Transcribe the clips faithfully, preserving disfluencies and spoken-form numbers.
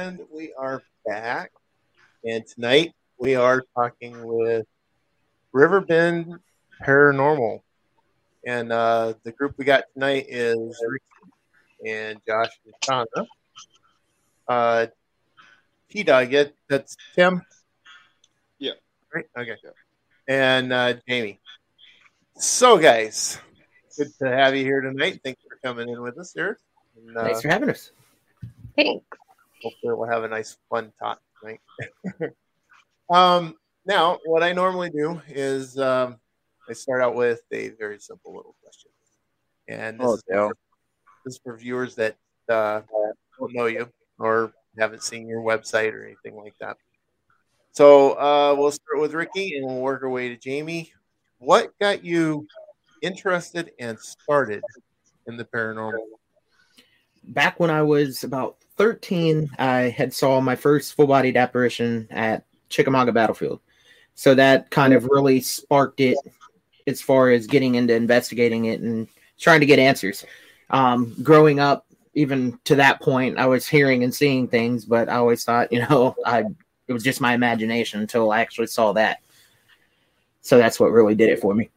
And we are back. And tonight we are talking with Riverbend Paranormal. And uh, the group we got tonight is Ricky and Josh and Shauna. Uh, T Dog, it that's Tim. Yeah. Right? Okay. Yeah. And uh, Jamie. So, guys, good to have you here tonight. Thanks for coming in with us here. And, uh, Thanks for having us. Thanks. hopefully, we'll have a nice, fun talk tonight. um, now, what I normally do is um, I start out with a very simple little question, and this, Oh, is, for, this is for viewers that uh, don't know you or haven't seen your website or anything like that. So uh, we'll start with Ricky, and we'll work our way to Jamie. What got you interested and started in the paranormal? Back when I was about thirteen, I had saw my first full-bodied apparition at Chickamauga Battlefield. So that kind of really sparked it as far as getting into investigating it and trying to get answers. Um, growing up, even to that point, I was hearing and seeing things, but I always thought, you know, I it was just my imagination until I actually saw that. So that's what really did it for me.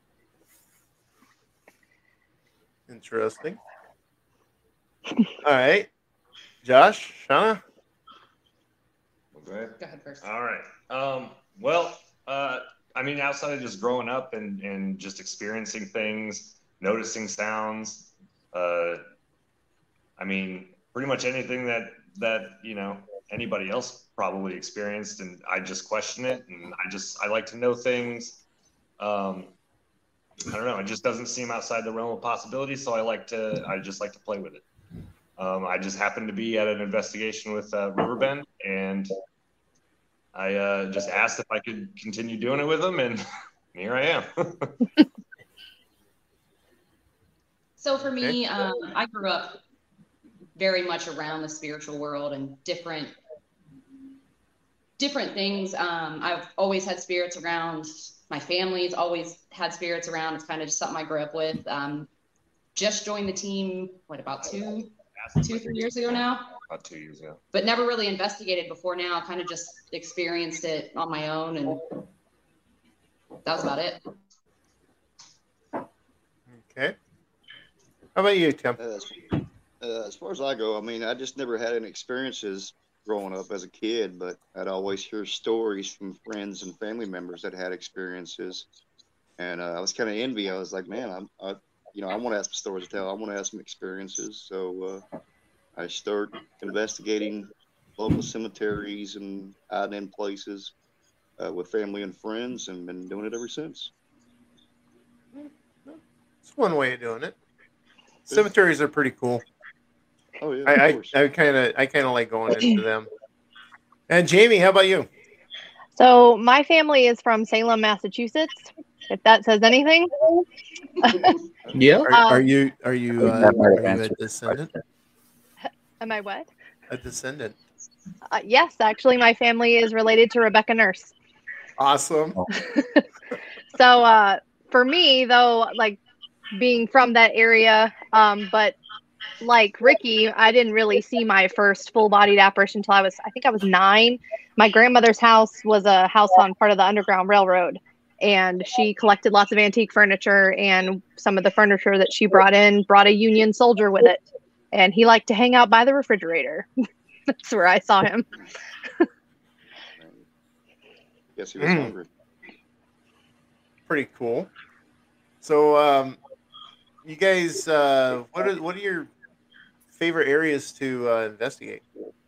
Interesting. All right. Josh, Shauna? Okay. Go ahead first. All right. Um, well, uh, I mean, outside of just growing up and, and just experiencing things, noticing sounds, uh, I mean, pretty much anything that, that, you know, anybody else probably experienced, and I just question it, and I just, I like to know things. Um, I don't know. It just doesn't seem outside the realm of possibility. So I like to, I just like to play with it. Um, I just happened to be at an investigation with uh, Riverbend, and I uh, just asked if I could continue doing it with them, and here I am. So for me, um, I grew up very much around the spiritual world and different different things. Um, I've always had spirits around. My family's always had spirits around. It's kind of just something I grew up with. Um, just joined the team, what, about two, two, three years ago now? About two years ago. But never really investigated before now. Kind of just experienced it on my own, and that was about it. Okay. How about you, Tim? Uh, as, uh, as far as I go, I mean, I just never had any experiences growing up as a kid, but I'd always hear stories from friends and family members that had experiences, and uh, I was kind of envy. I was like, man, I'm, I, you know, I want to have some stories to tell. I want to have some experiences. So uh, I start investigating local cemeteries and out in places uh, with family and friends, and been doing it ever since. It's one way of doing it. Cemeteries are pretty cool. Oh yeah, I, of I, course. I kind of, I kind of like going into them. And Jamie, how about you? So my family is from Salem, Massachusetts. If that says anything. Yeah. Are, Um, are you, are you, uh, are you a descendant? Am I what? A descendant. Uh, yes, actually, my family is related to Rebecca Nurse. Awesome. So uh, for me, though, like being from that area, um, but like Ricky, I didn't really see my first full-bodied apparition until I was, I think I was nine. My grandmother's house was a house on part of the Underground Railroad, and she collected lots of antique furniture, and some of the furniture that she brought in brought a Union soldier with it, and he liked to hang out by the refrigerator. That's where I saw him. Guess he was Mm. hungry. Pretty cool. So, um, you guys, uh, what are what are your favorite areas to uh, investigate?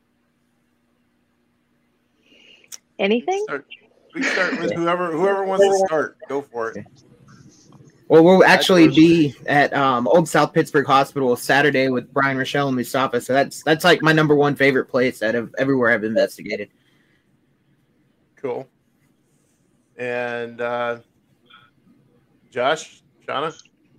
Anything? Start, we can start with whoever whoever wants to start. Go for it. Well, we'll actually be at um, Old South Pittsburgh Hospital Saturday with Brian Rochelle and Mustafa. So that's that's like my number one favorite place out of everywhere I've investigated. Cool. And uh, Josh, Shauna?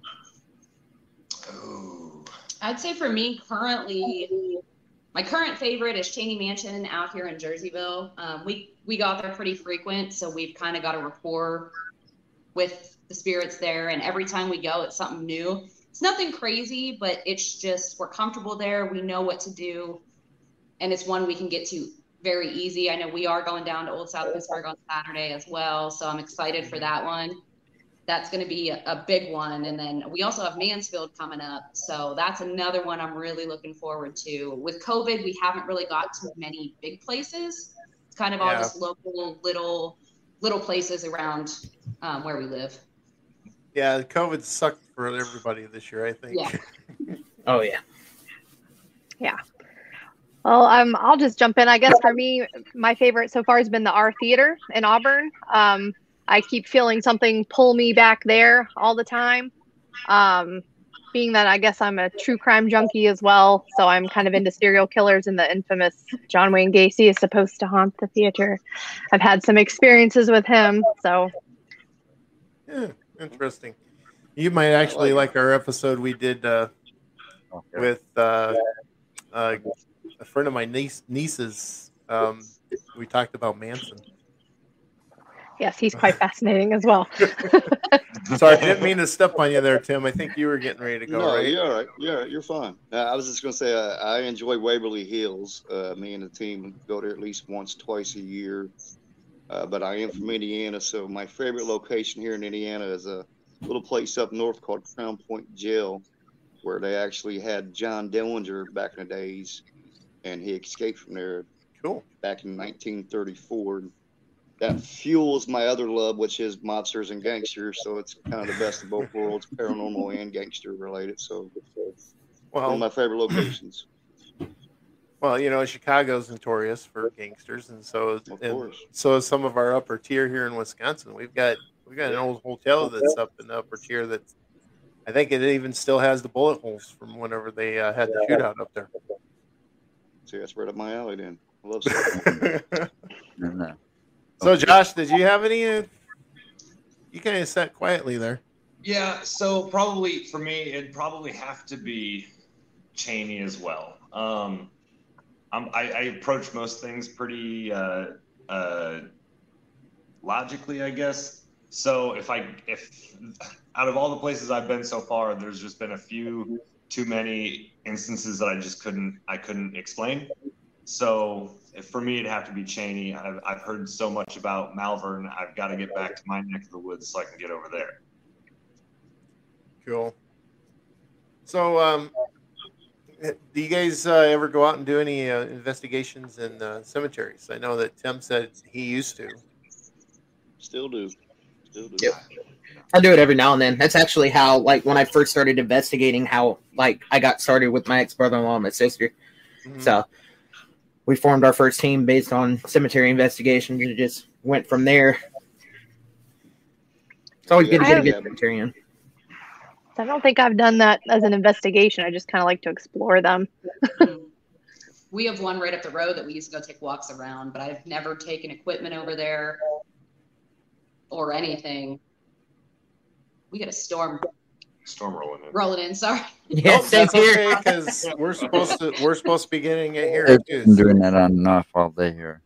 Ooh. I'd say for me currently, my current favorite is Cheney Mansion out here in Jerseyville. Um, we we go out there pretty frequent, so we've kind of got a rapport with the spirits there. And every time we go, it's something new. It's nothing crazy, but it's just we're comfortable there. We know what to do. and it's one we can get to very easy. I know we are going down to Old South Pittsburgh on Saturday as well, so I'm excited for that one. That's going to be a, a big one. And then we also have Mansfield coming up, so that's another one I'm really looking forward to. With COVID, we haven't really got to many big places. It's kind of all Yeah. just local little little places around um, where we live. Yeah, COVID sucked for everybody this year, I think. Yeah. Oh yeah. Yeah. Well, um, I'll just jump in. I guess for me, my favorite so far has been the R Theater in Auburn. Um, I keep feeling something pull me back there all the time. Um, being that I guess I'm a true crime junkie as well, so I'm kind of into serial killers, and the infamous John Wayne Gacy is supposed to haunt the theater. I've had some experiences with him, so Yeah, interesting. You might actually like our episode we did uh, Okay. with uh, uh, a friend of my niece nieces. Um, we talked about Manson. yes, he's quite fascinating as well. Sorry, I didn't mean to step on you there, Tim. I think you were getting ready to go, No, right? you're all right. Yeah, you're fine. Uh, I was just going to say uh, I enjoy Waverly Hills. Uh, me and the team go there at least once, twice a year. Uh, but I am from Indiana, so my favorite location here in Indiana is a little place up north called Crown Point Jail, where they actually had John Dillinger back in the days, and he escaped from there Cool. back in nineteen thirty-four. That fuels my other love, which is monsters and gangsters. So it's kind of the best of both worlds, paranormal and gangster related. So it's one of Well, my favorite locations. well, you know, Chicago's notorious for gangsters, and so is, Of and course. so is some of our upper tier here in Wisconsin. We've got we've got an old hotel that's up in the upper tier that I think it even still has the bullet holes from whenever they uh, had the shootout up there. See, that's right up my alley then. I love stuff. And, uh, So, Josh, did you have any? Uh, you kind of sat quietly there. Yeah, so probably for me, it'd probably have to be Cheney as well. Um, I'm, I, I approach most things pretty uh, uh, logically, I guess. So if I, if out of all the places I've been so far, there's just been a few too many instances that I just couldn't, I couldn't explain. So if for me, it'd have to be Cheney. I've, I've heard so much about Malvern. I've got to get back to my neck of the woods so I can get over there. Cool. So, um, do you guys uh, ever go out and do any uh, investigations in uh, cemeteries? I know that Tim said he used to. Still do. Still do. Yep. I do it every now and then. That's actually how, like, when I first started investigating, how, like, I got started with my ex-brother-in-law and my sister. Mhm. So we formed our first team based on cemetery investigations and just went from there. It's always good to I get a have- good cemetery in. I don't think I've done that as an investigation. I just kind of like to explore them. We have one right up the road that we used to go take walks around, but I've never taken equipment over there or anything. We got a storm Storm rolling in. rolling in. Sorry. Yeah, Nope, same that's here. okay because we're supposed to we're supposed to be getting it here They've too. been doing that on and off all day here.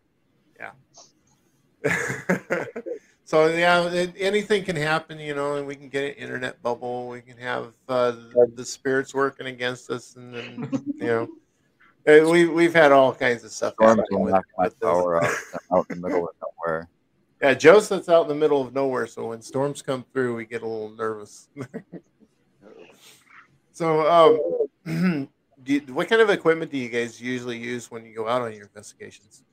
So yeah, it, anything can happen, you know, and we can get an internet bubble. We can have uh, the, the spirits working against us, and then you know, uh, we we've had all kinds of stuff. Storms happen will with- knock my with this. power out, out in the middle of nowhere. Yeah, Joseph's out in the middle of nowhere, so when storms come through, we get a little nervous. So, um, do you, what kind of equipment do you guys usually use when you go out on your investigations?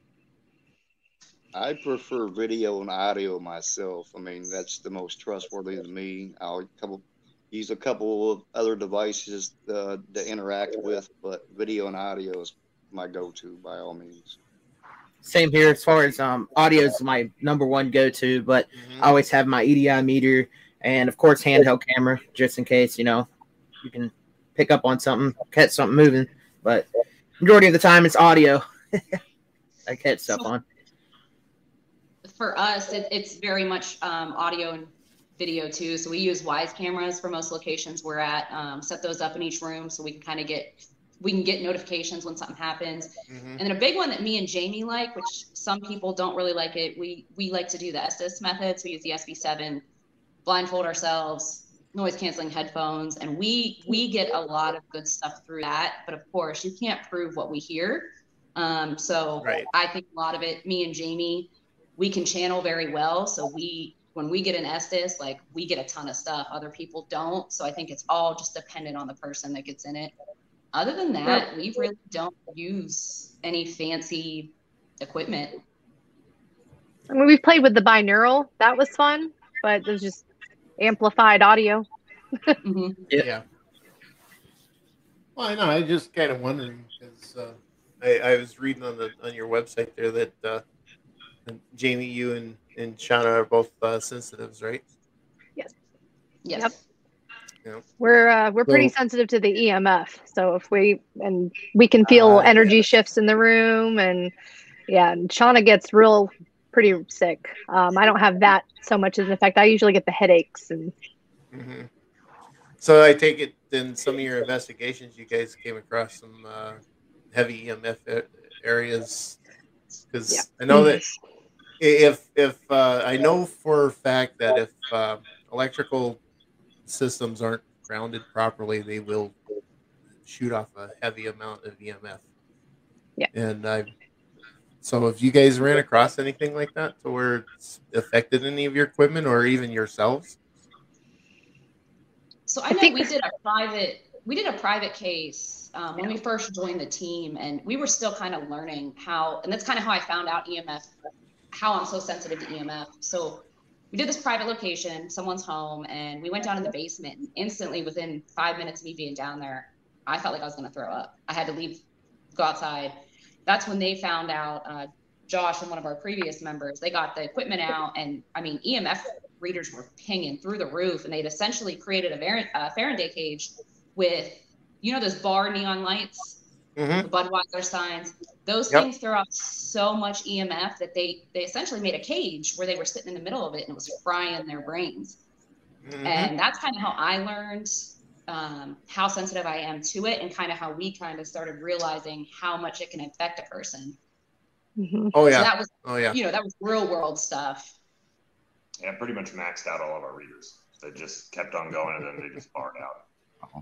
I prefer video and audio myself. I mean, that's the most trustworthy to me. I'll couple, use a couple of other devices uh, to interact with, but video and audio is my go-to by all means. Same here as far as um, audio is my number one go-to, but I always have my E D I meter and, of course, handheld camera just in case, you know, you can pick up on something, catch something moving. But majority of the time, it's audio. I catch stuff So- on. For us, it, it's very much um, audio and video too. So we use Wise cameras for most locations we're at. Um, set those up in each room so we can kind of get we can get notifications when something happens. Mhm. And then a big one that me and Jamie like, which some people don't really like it, we we like to do the S S method. So we use the S B seven, blindfold ourselves, noise canceling headphones, and we we get a lot of good stuff through that. But of course, you can't prove what we hear. Um, so Right. I think a lot of it, me and Jamie, we can channel very well. So we, when we get an Estes, like we get a ton of stuff. Other people don't. So I think it's all just dependent on the person that gets in it. Other than that, yep. we really don't use any fancy equipment. I mean, we've played with the binaural. That was fun, but it was just amplified audio. mm-hmm. Yeah. yeah. Well, I know. I just kind of wondering because uh, I, I was reading on the on your website there that uh, Jamie, you and, and Shauna are both uh, sensitives, right? Yes. Yes. Yep. Yeah. We're uh, we're pretty so, sensitive to the E M F. So if we and we can feel uh, energy yeah. shifts in the room, and yeah, and Shauna gets real pretty sick. Um, I don't have that so much as an effect. I usually get the headaches and. Mm-hmm. So I take it in some of your investigations, you guys came across some uh, heavy E M F areas because yeah. I know that if if uh, I know for a fact that if uh, electrical systems aren't grounded properly, they will shoot off a heavy amount of E M F. Yeah, and I. So if you guys ran across anything like that, to where it's affected any of your equipment or even yourselves. So I know I we did a private, we did a private case um, when we first joined the team, and we were still kind of learning how, and that's kind of how I found out E M F, how I'm so sensitive to E M F. So we did this private location, someone's home, and we went down in the basement, and instantly within five minutes of me being down there, I felt like I was going to throw up. I had to leave, go outside. That's when they found out, uh, Josh and one of our previous members, they got the equipment out, and I mean, E M F readers were pinging through the roof, and they'd essentially created a Var- uh, Faraday cage with, you know, those bar neon lights, mm-hmm. the Budweiser signs. Those yep. things throw out so much E M F that they they essentially made a cage where they were sitting in the middle of it, and it was frying their brains. Mm-hmm. And that's kind of how I learned um, how sensitive I am to it, and kind of how we kind of started realizing how much it can affect a person. Mm-hmm. Oh yeah. So that was, oh yeah. You know, that was real world stuff. Yeah, pretty much maxed out all of our readers. They just kept on going, and then they just barred out. Uh-huh.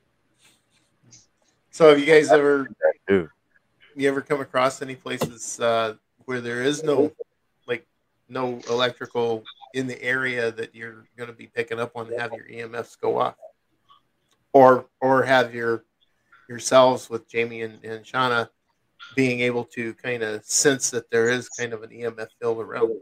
So have you guys ever, you ever come across any places uh, where there is no, like, no electrical in the area that you're going to be picking up on to have your E M Fs go off, or or have your yourselves with Jamie and, and Shauna being able to kind of sense that there is kind of an E M F field around?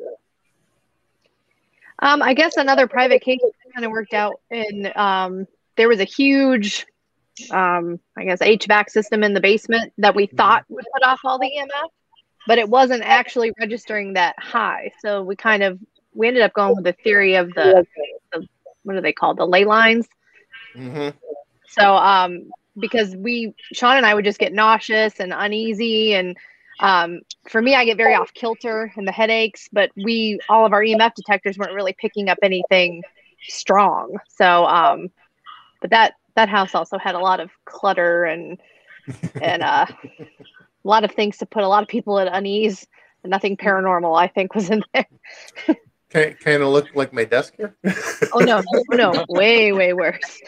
Um, I guess another private case kind of worked out in, um, there was a huge, um, I guess, H V A C system in the basement that we thought would put off all the E M F, but it wasn't actually registering that high. So we kind of, we ended up going with the theory of the, the what are they called? The ley lines. Mm-hmm. So, um, because we, Sean and I would just get nauseous and uneasy, and Um, for me, I get very off kilter and the headaches, but we, all of our E M F detectors weren't really picking up anything strong. So, um, but that, that house also had a lot of clutter and, and, uh, a lot of things to put a lot of people at unease, and nothing paranormal, I think, was in there. Kind kind of look like my desk here. Oh no, oh, no, way, way worse.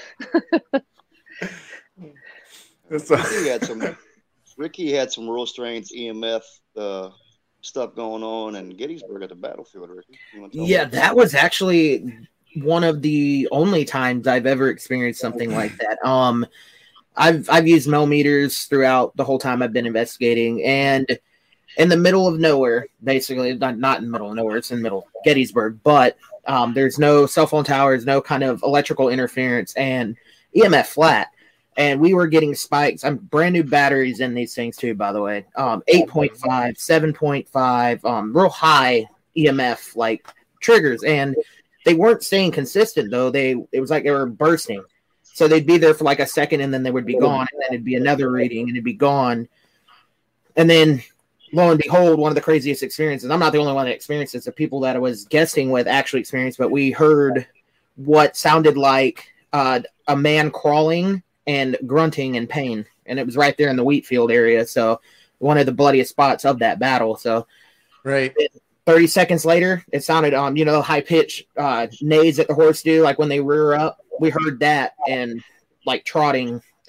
Ricky had some, Ricky had some real strange E M F uh, stuff going on in Gettysburg at the battlefield. Ricky, yeah, that was actually one of the only times I've ever experienced something like that. Um, I've I've used millimeters throughout the whole time I've been investigating, and in the middle of nowhere, basically, not not in the middle of nowhere, it's in the middle of Gettysburg, but um, there's no cell phone towers, no kind of electrical interference, and E M F flat. And we were getting spikes. I'm brand new batteries in these things too, by the way. Um, eight point five, seven point five, um, real high E M F like triggers, and they weren't staying consistent though. They it was like they were bursting. So they'd be there for like a second, and then they would be gone, and then it'd be another reading, and it'd be gone. And then, lo and behold, one of the craziest experiences. I'm not the only one that experienced this. The people that I was guesting with actually experienced, but we heard what sounded like uh, a man crawling and grunting in pain, and it was right there in the wheat field area. So one of the bloodiest spots of that battle. So right. thirty seconds later, it sounded, um, you know, high pitched uh, neighs that the horse do, like when they rear up. We heard that and like trotting,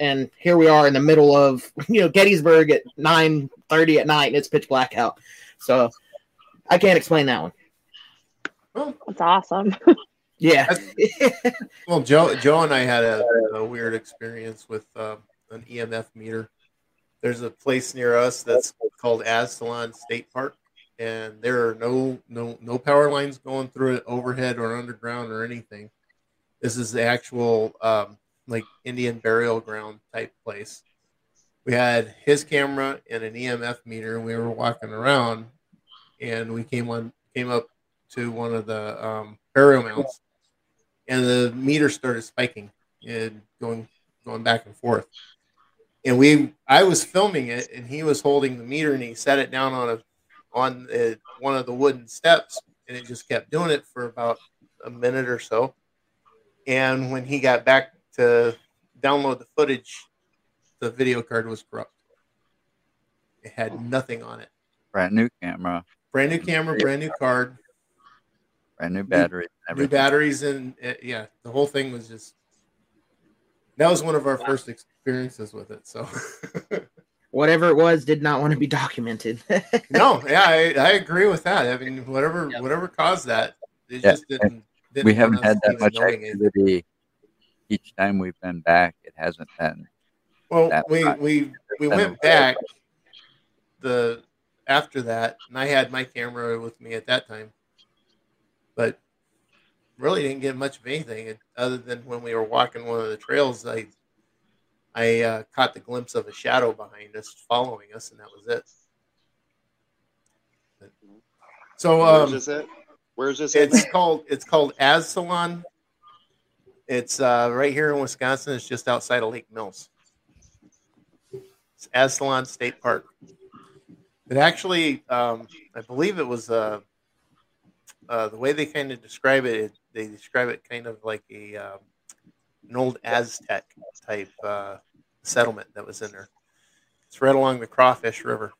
and here we are in the middle of you know Gettysburg at nine thirty at night, and it's pitch black out. So I can't explain that one. Well, That's awesome. Yeah. well, Joe, Joe and I had a, a weird experience with uh, an E M F meter. There's a place near us that's called Aztalan State Park, and there are no no no power lines going through it, overhead or underground or anything. This is the actual um, like Indian burial ground type place. We had his camera and an E M F meter, and we were walking around, and we came on came up to one of the um, burial mounds, and the meter started spiking and going going back and forth. And we, I was filming it, and he was holding the meter, and he set it down on a, on a, one of the wooden steps, and it just kept doing it for about a minute or so. And when he got back to download the footage, the video card was corrupt. It had nothing on it. Brand new camera, Brand new camera, brand new card, brand new battery, new batteries, and uh, yeah, the whole thing was just. That was one of our first experiences with it. So, whatever it was, did not want to be documented. no, yeah, I, I agree with that. I mean, whatever yep. whatever caused that, it yeah. just didn't. didn't we haven't had that much activity it. Each time we've been back. It hasn't been. Well, we much. we we went back the after that, and I had my camera with me at that time, but. Really didn't get much of anything other than when we were walking one of the trails. I I uh, caught the glimpse of a shadow behind us following us, and that was it. So um, where's this at? Where's this? It's at? called it's called Aztalan. It's uh, right here in Wisconsin. It's just outside of Lake Mills. It's Aztalan State Park. It actually, um, I believe it was uh, uh, the way they kind of describe it, it. They describe it kind of like a um, an old Aztec type uh, settlement that was in there. It's right along the Crawfish River.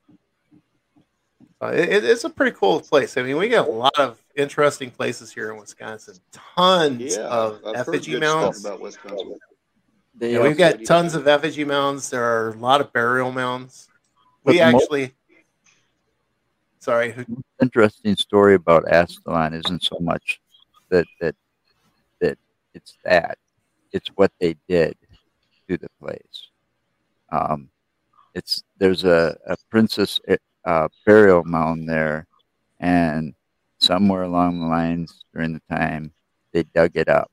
Uh, it, it's a pretty cool place. I mean, we got a lot of interesting places here in Wisconsin. Tons yeah, of I've effigy heard good mounds. stuff about Wisconsin. Yeah, we've got tons of effigy mounds. There are a lot of burial mounds. We actually. Sorry. The interesting story about Aztalan isn't so much that that that it's that it's what they did to the place. Um, it's there's a, a princess uh, burial mound there, and somewhere along the lines during the time they dug it up.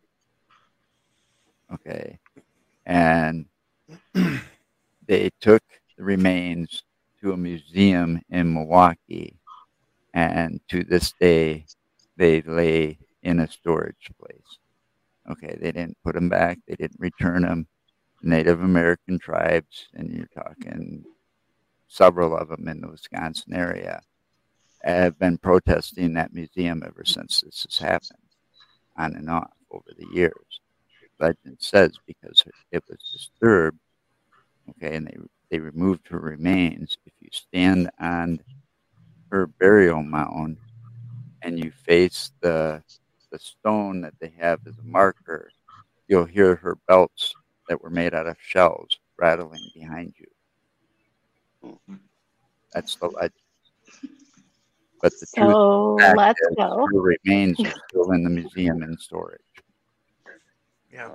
Okay, and they took the remains to a museum in Milwaukee, and to this day they lay in a storage place. Okay, they didn't put them back. They didn't return them. Native American tribes, and you're talking several of them in the Wisconsin area, have been protesting that museum ever since this has happened, on and off over the years. Legend says because it was disturbed, okay, and they they removed her remains. If you stand on her burial mound and you face the the stone that they have as a marker, you'll hear her belts that were made out of shells rattling behind you. That's the legend. But the so truth let's is go. her remains are still in the museum in storage. Yeah.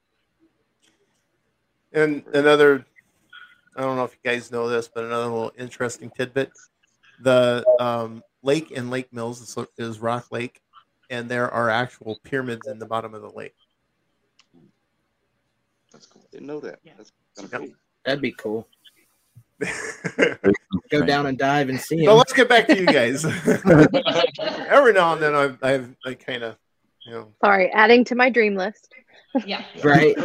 And another, I don't know if you guys know this, but another little interesting tidbit. The um, lake in Lake Mills is, is Rock Lake, and there are actual pyramids in the bottom of the lake. That's cool. Didn't know that. That's kind of Yep. cool. That'd be cool. Go down and dive and see So him. let's get back to you guys. Every now and then I, I, I kind of, you know. Sorry, adding to my dream list. Yeah. Right.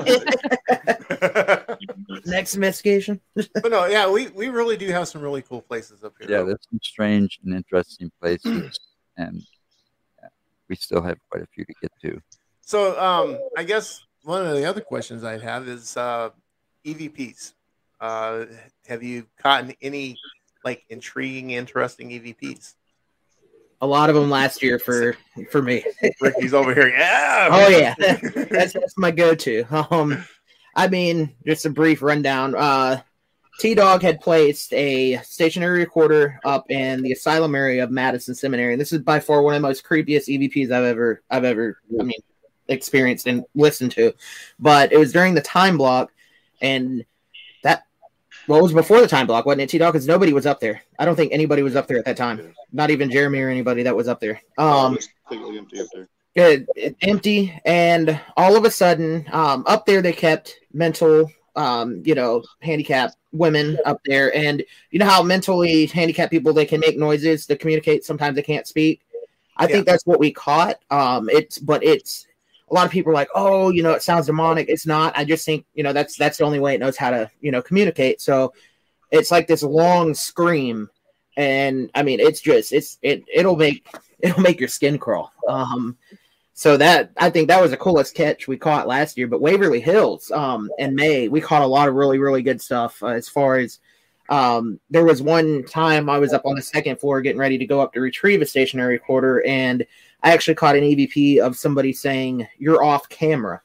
Next investigation. But no, yeah, we, we really do have some really cool places up here. Yeah, there's some strange and interesting places, and yeah, we still have quite a few to get to. So um, I guess one of the other questions I have is uh, E V Ps. Uh, have you caught any like intriguing, interesting E V Ps? A lot of them last year for for me. Ricky's over here. Yeah. Oh yeah, that's that's my go-to. Um, I mean, just a brief rundown. Uh, T-Dog had placed a stationary recorder up in the asylum area of Madison Seminary, and this is by far one of the most creepiest E V Ps I've ever, I've ever, I mean, experienced and listened to. But it was during the time block, and that, well, it was before the time block, wasn't it, T-Dog? Because nobody was up there. I don't think anybody was up there at that time. Not even Jeremy or anybody that was up there. Um, it was completely empty up there. It, it, empty, and all of a sudden, um, up there they kept mental, um, you know, handicapped women up there, and you know how mentally handicapped people, they can make noises to communicate. Sometimes they can't speak. I yeah. think that's what we caught. Um, it's but it's a lot of people are like, oh, you know, it sounds demonic. It's not. I just think, you know, that's that's the only way it knows how to, you know, communicate. So it's like this long scream, and I mean, it's just it's it it'll make it'll make your skin crawl. Um, So that, I think that was the coolest catch we caught last year. But Waverly Hills, um, in May, we caught a lot of really, really good stuff. Uh, as far as um, there was one time I was up on the second floor getting ready to go up to retrieve a stationary recorder, and I actually caught an E V P of somebody saying, "You're off camera."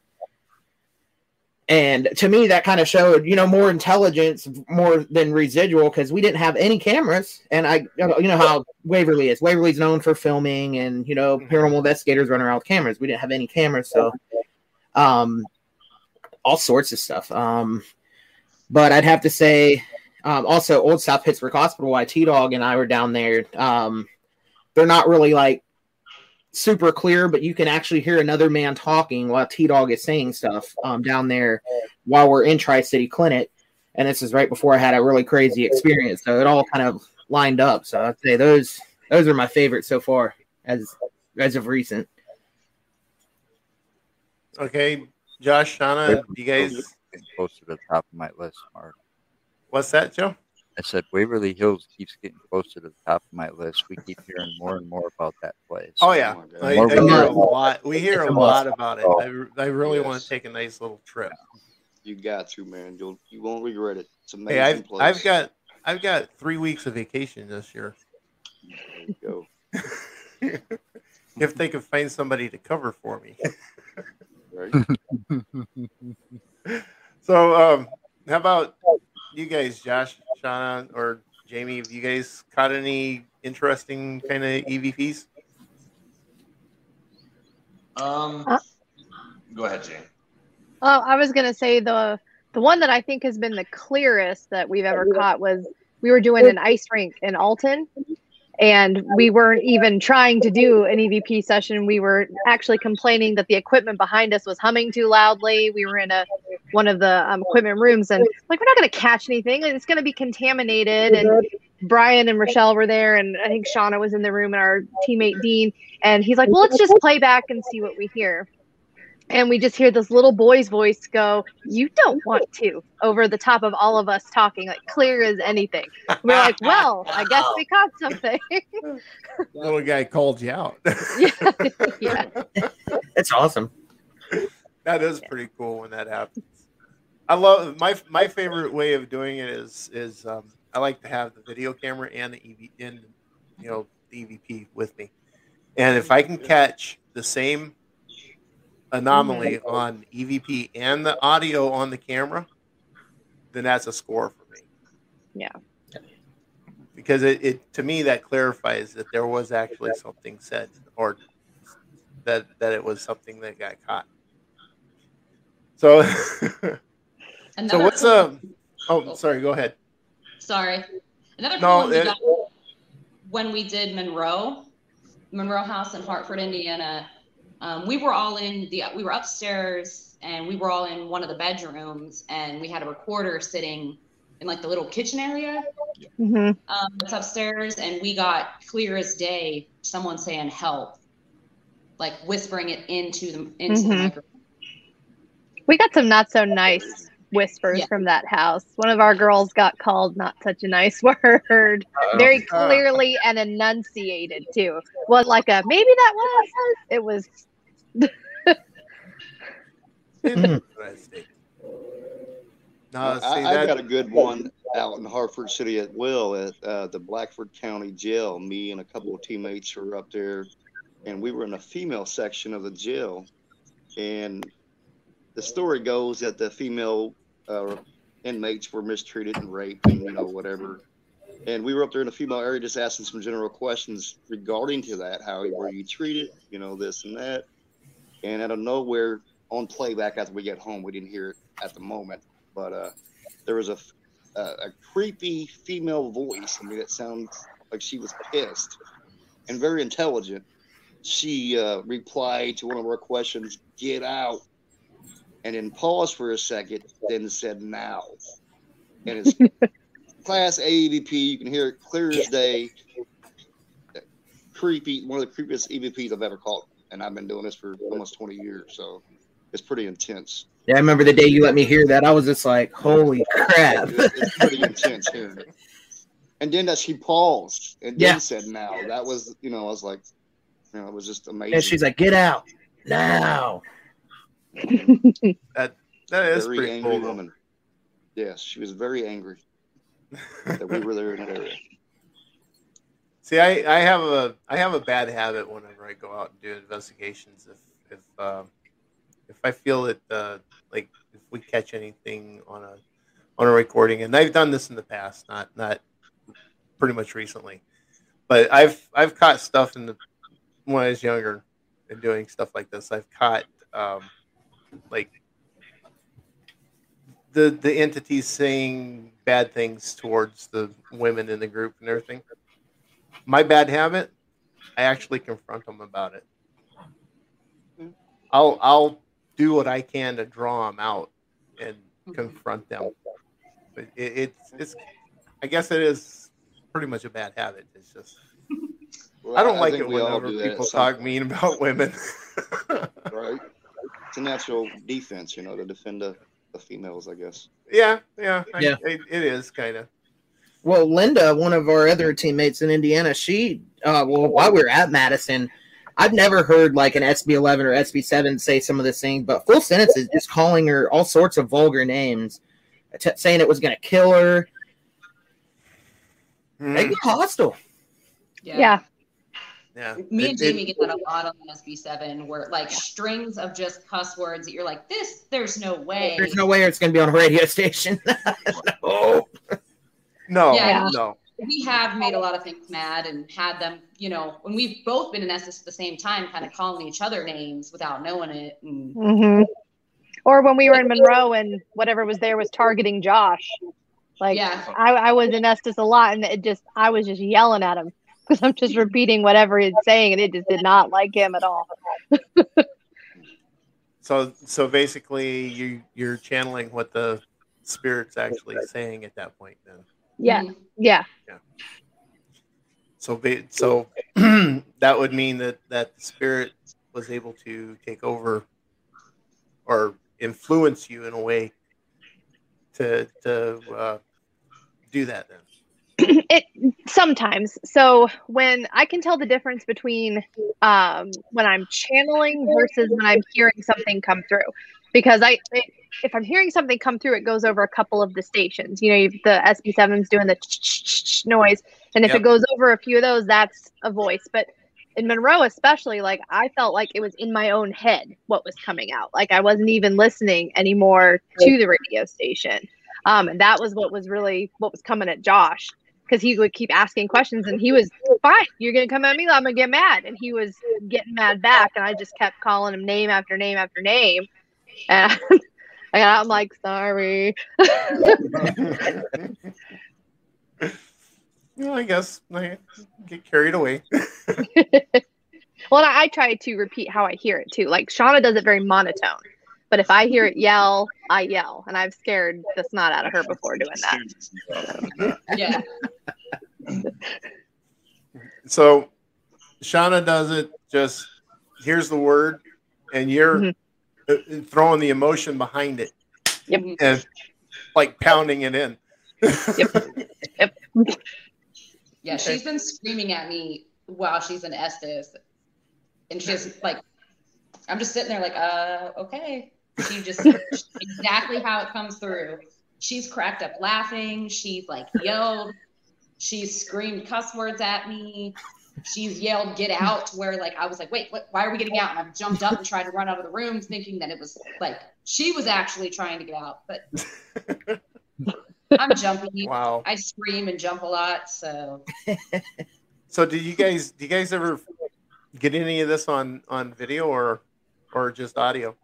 And to me, that kind of showed, you know, more intelligence, more than residual, because we didn't have any cameras. And I, you know how Waverly is. Waverly's known for filming, and, you know, paranormal investigators run around with cameras. We didn't have any cameras, so um, all sorts of stuff. Um, but I'd have to say, um, also, Old South Pittsburgh Hospital, why T-Dog and I were down there, um, they're not really, like, super clear, but you can actually hear another man talking while T-Dog is saying stuff um, down there while we're in Tri-City Clinic. And this is right before I had a really crazy experience. So it all kind of lined up. So I'd say those those are my favorites so far as as of recent. Okay, Josh, Shauna, you guys close to the top of my list, Mark. What's that, Joe? I said Waverly Hills keeps getting closer to the top of my list. We keep hearing more and more about that place. Oh yeah, Oh, I, I hear a lot. We hear a lot about it. I, I really Yes. want to take a nice little trip. You got to, man. You'll you won't regret it. It's an amazing Hey, I've place. I've got I've got three weeks of vacation this year. There you go. If they could find somebody to cover for me. Right? So, um, how about you guys, Josh, Shauna, or Jamie? Have you guys caught any interesting kind of E V Ps? Um, Uh, go ahead, Jane. Oh, I was gonna say the the one that I think has been the clearest that we've ever caught was we were doing an ice rink in Alton, and we weren't even trying to do an E V P session. We were actually complaining that the equipment behind us was humming too loudly. We were in a one of the um, equipment rooms, and like, we're not going to catch anything. It's going to be contaminated. And Brian and Rochelle were there, and I think Shauna was in the room, and our teammate Dean. And he's like, "Well, let's just play back and see what we hear." And we just hear this little boy's voice go, "You don't want to," over the top of all of us talking, like clear as anything. We're like, well, I guess we caught something. Little guy called you out. yeah. yeah. It's awesome. That is pretty cool when that happens. I love my my favorite way of doing it is is um, I like to have the video camera and the E V in you know the E V P with me, and if I can catch the same anomaly mm-hmm. on E V P and the audio on the camera, then that's a score for me. Yeah. Because it, it to me that clarifies that there was actually something said, or that that it was something that got caught. So, so what's cool, um? Oh, sorry. Go ahead. Sorry. Another cool No, one we it, got when we did Monroe, Monroe House in Hartford, Indiana. Um, we were all in the, we were upstairs, and we were all in one of the bedrooms, and we had a recorder sitting in like the little kitchen area. Mm-hmm. Um, it's upstairs, and we got clear as day someone saying help, like whispering it into the into Mm-hmm. the microphone. We got some not so nice whispers Yeah. from that house. One of our girls got called not such a nice word, very clearly and enunciated too. Was like a maybe that was. It was. no, I, see, I that, got a good one out in Hartford City at Will at uh, the Blackford County Jail. Me and a couple of teammates were up there, and we were in the female section of the jail, and the story goes that the female uh, inmates were mistreated and raped and, you know, whatever. And we were up there in the female area just asking some general questions regarding to that. How were you treated? You know, this and that. And out of nowhere, on playback after we get home, we didn't hear it at the moment, but uh, there was a, a, a creepy female voice. I mean, it sounds like she was pissed and very intelligent. She uh, replied to one of our questions, "Get out," and then paused for a second, then said, "Now." And it's Class A E V P. You can hear it clear as day. Creepy, one of the creepiest E V Ps I've ever caught, and I've been doing this for almost twenty years, so it's pretty intense. Yeah, I remember the day you let me hear that. I was just like, "Holy crap!" It, it's pretty intense hearing it. And then that she paused and then Yeah. said, "Now." That was, you know, I was like, you know, it was just amazing. And she's like, "Get out now." That that is very pretty angry cool. though. woman. Yes, she was very angry that we were there in that area. See, I, I have a I have a bad habit whenever I go out and do investigations. If if um, if I feel that uh, like if we catch anything on a on a recording, and I've done this in the past, not not pretty much recently, but I've I've caught stuff in the when I was younger and doing stuff like this. I've caught um, like the the entities saying bad things towards the women in the group and everything. My bad habit, I actually confront them about it. I'll I'll do what I can to draw them out and confront them. But it, it's it's I guess it is pretty much a bad habit. It's just Well, I don't like think it we all whenever do that at people some talk point, mean about women. right? It's a natural defense, you know, to defend the, the females, I guess. yeah, yeah, I- Yeah. it, it is kind of. Well, Linda, one of our other teammates in Indiana, she, uh, well, while we were at Madison, I've never heard like an S B eleven or S B seven say some of this thing, but full sentences just calling her all sorts of vulgar names, t- saying it was going to kill her. They get hostile. Yeah. Yeah. Me It- and it- Jamie get that a lot on the S B seven, where like strings of just cuss words that you're like, this, there's no way. There's no way it's going to be on a radio station. No. no, Yeah. no. We have made a lot of things mad and had them, you know, when we've both been in Estes at the same time, kind of calling each other names without knowing it. And hmm Or when we were in Monroe and whatever was there was targeting Josh. Like yeah, I, I was in Estes a lot, and it just I was just yelling at him because I'm just repeating whatever he's saying, and it just did not like him at all. So so basically, you you're channeling what the spirit's actually saying at that point. Then. Yeah, Mhm. yeah, So ba- so that would mean that that the spirit was able to take over or influence you in a way to to uh, do that. Then. it sometimes. So when I can tell the difference between um, when I'm channeling versus when I'm hearing something come through, because I. It, if I'm hearing something come through, it goes over a couple of the stations. You know, you've, the S B seven's doing the noise, and if Yep. it goes over a few of those, that's a voice. But in Monroe, especially, like I felt like it was in my own head what was coming out. Like I wasn't even listening anymore to the radio station, um, and that was what was really what was coming at Josh, because he would keep asking questions, and he was fine. You're gonna come at me, I'm gonna get mad, and he was getting mad back, and I just kept calling him name after name after name, and. And I'm like, sorry. Well, I guess I get carried away. Well, I, I try to repeat how I hear it too. Like Shauna does it very monotone, but if I hear it yell, I yell, and I've scared the snot out of her before doing that. yeah. So Shauna does it. Just here's the word, and you're. Mhm. Throwing the emotion behind it, Yep. and like pounding it in. Yep. Yeah, she's been screaming at me while she's in Estes. And she's like, I'm just sitting there like, uh, okay. She just, exactly how it comes through. She's cracked up laughing. She's like yelled. She's screamed cuss words at me. she yelled, "Get out!" To where like I was like, "Wait, what, why are we getting out?" And I jumped up and tried to run out of the room, thinking that it was like she was actually trying to get out. But I'm jumpy. Wow. I scream and jump a lot. So. So did you guys? Do you guys ever get any of this on on video or or just audio?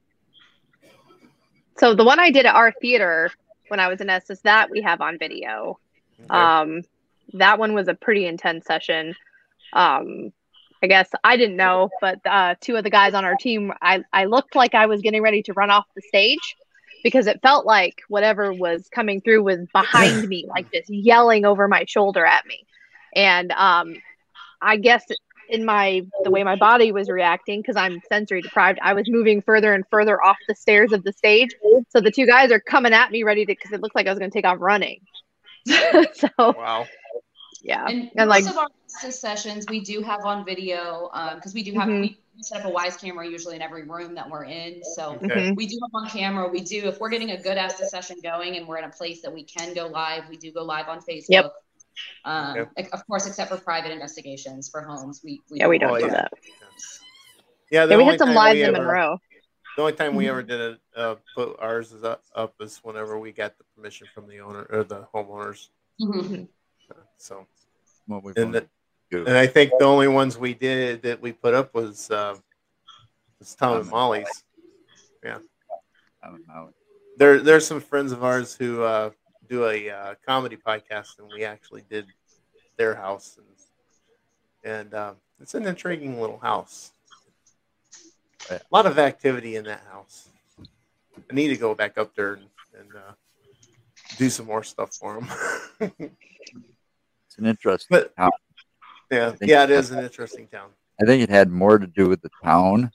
So the one I did at our theater when I was in Estes, that we have on video. Okay. Um, that one was a pretty intense session. Um, I guess I didn't know, but uh, two of the guys on our team, I, I looked like I was getting ready to run off the stage because it felt like whatever was coming through was behind me, like this yelling over my shoulder at me. And um, I guess in my the way my body was reacting, because I'm sensory deprived, I was moving further and further off the stairs of the stage. So the two guys are coming at me ready to, because it looked like I was going to take off running. So wow. Yeah. And, and most like of our sessions we do have on video because um, we do have mm-hmm. we set up a Wise camera usually in every room that we're in. So Okay. we do have on camera. We do, if we're getting a good Estes session going and we're in a place that we can go live, we do go live on Facebook. Yep. Um, Okay. Of course, except for private investigations for homes. We, we yeah, we don't Oh, do yeah. that. Yeah, the Yeah, we only had some time lives we in ever- Monroe. The only time we Mhm. ever did it, uh, put ours is up, up is whenever we got the permission from the owner or the homeowners. Mhm. So, What we've and, only the, do. and I think the only ones we did that we put up was uh, was Tom and Molly's. I don't know. There, there's some friends of ours who uh, do a uh, comedy podcast, and we actually did their house, and and uh, it's an intriguing little house. Yeah. A lot of activity in that house. I need to go back up there and, and uh, do some more stuff for them. It's an interesting But town. yeah, think yeah, it that's- is an interesting town. I think it had more to do with the town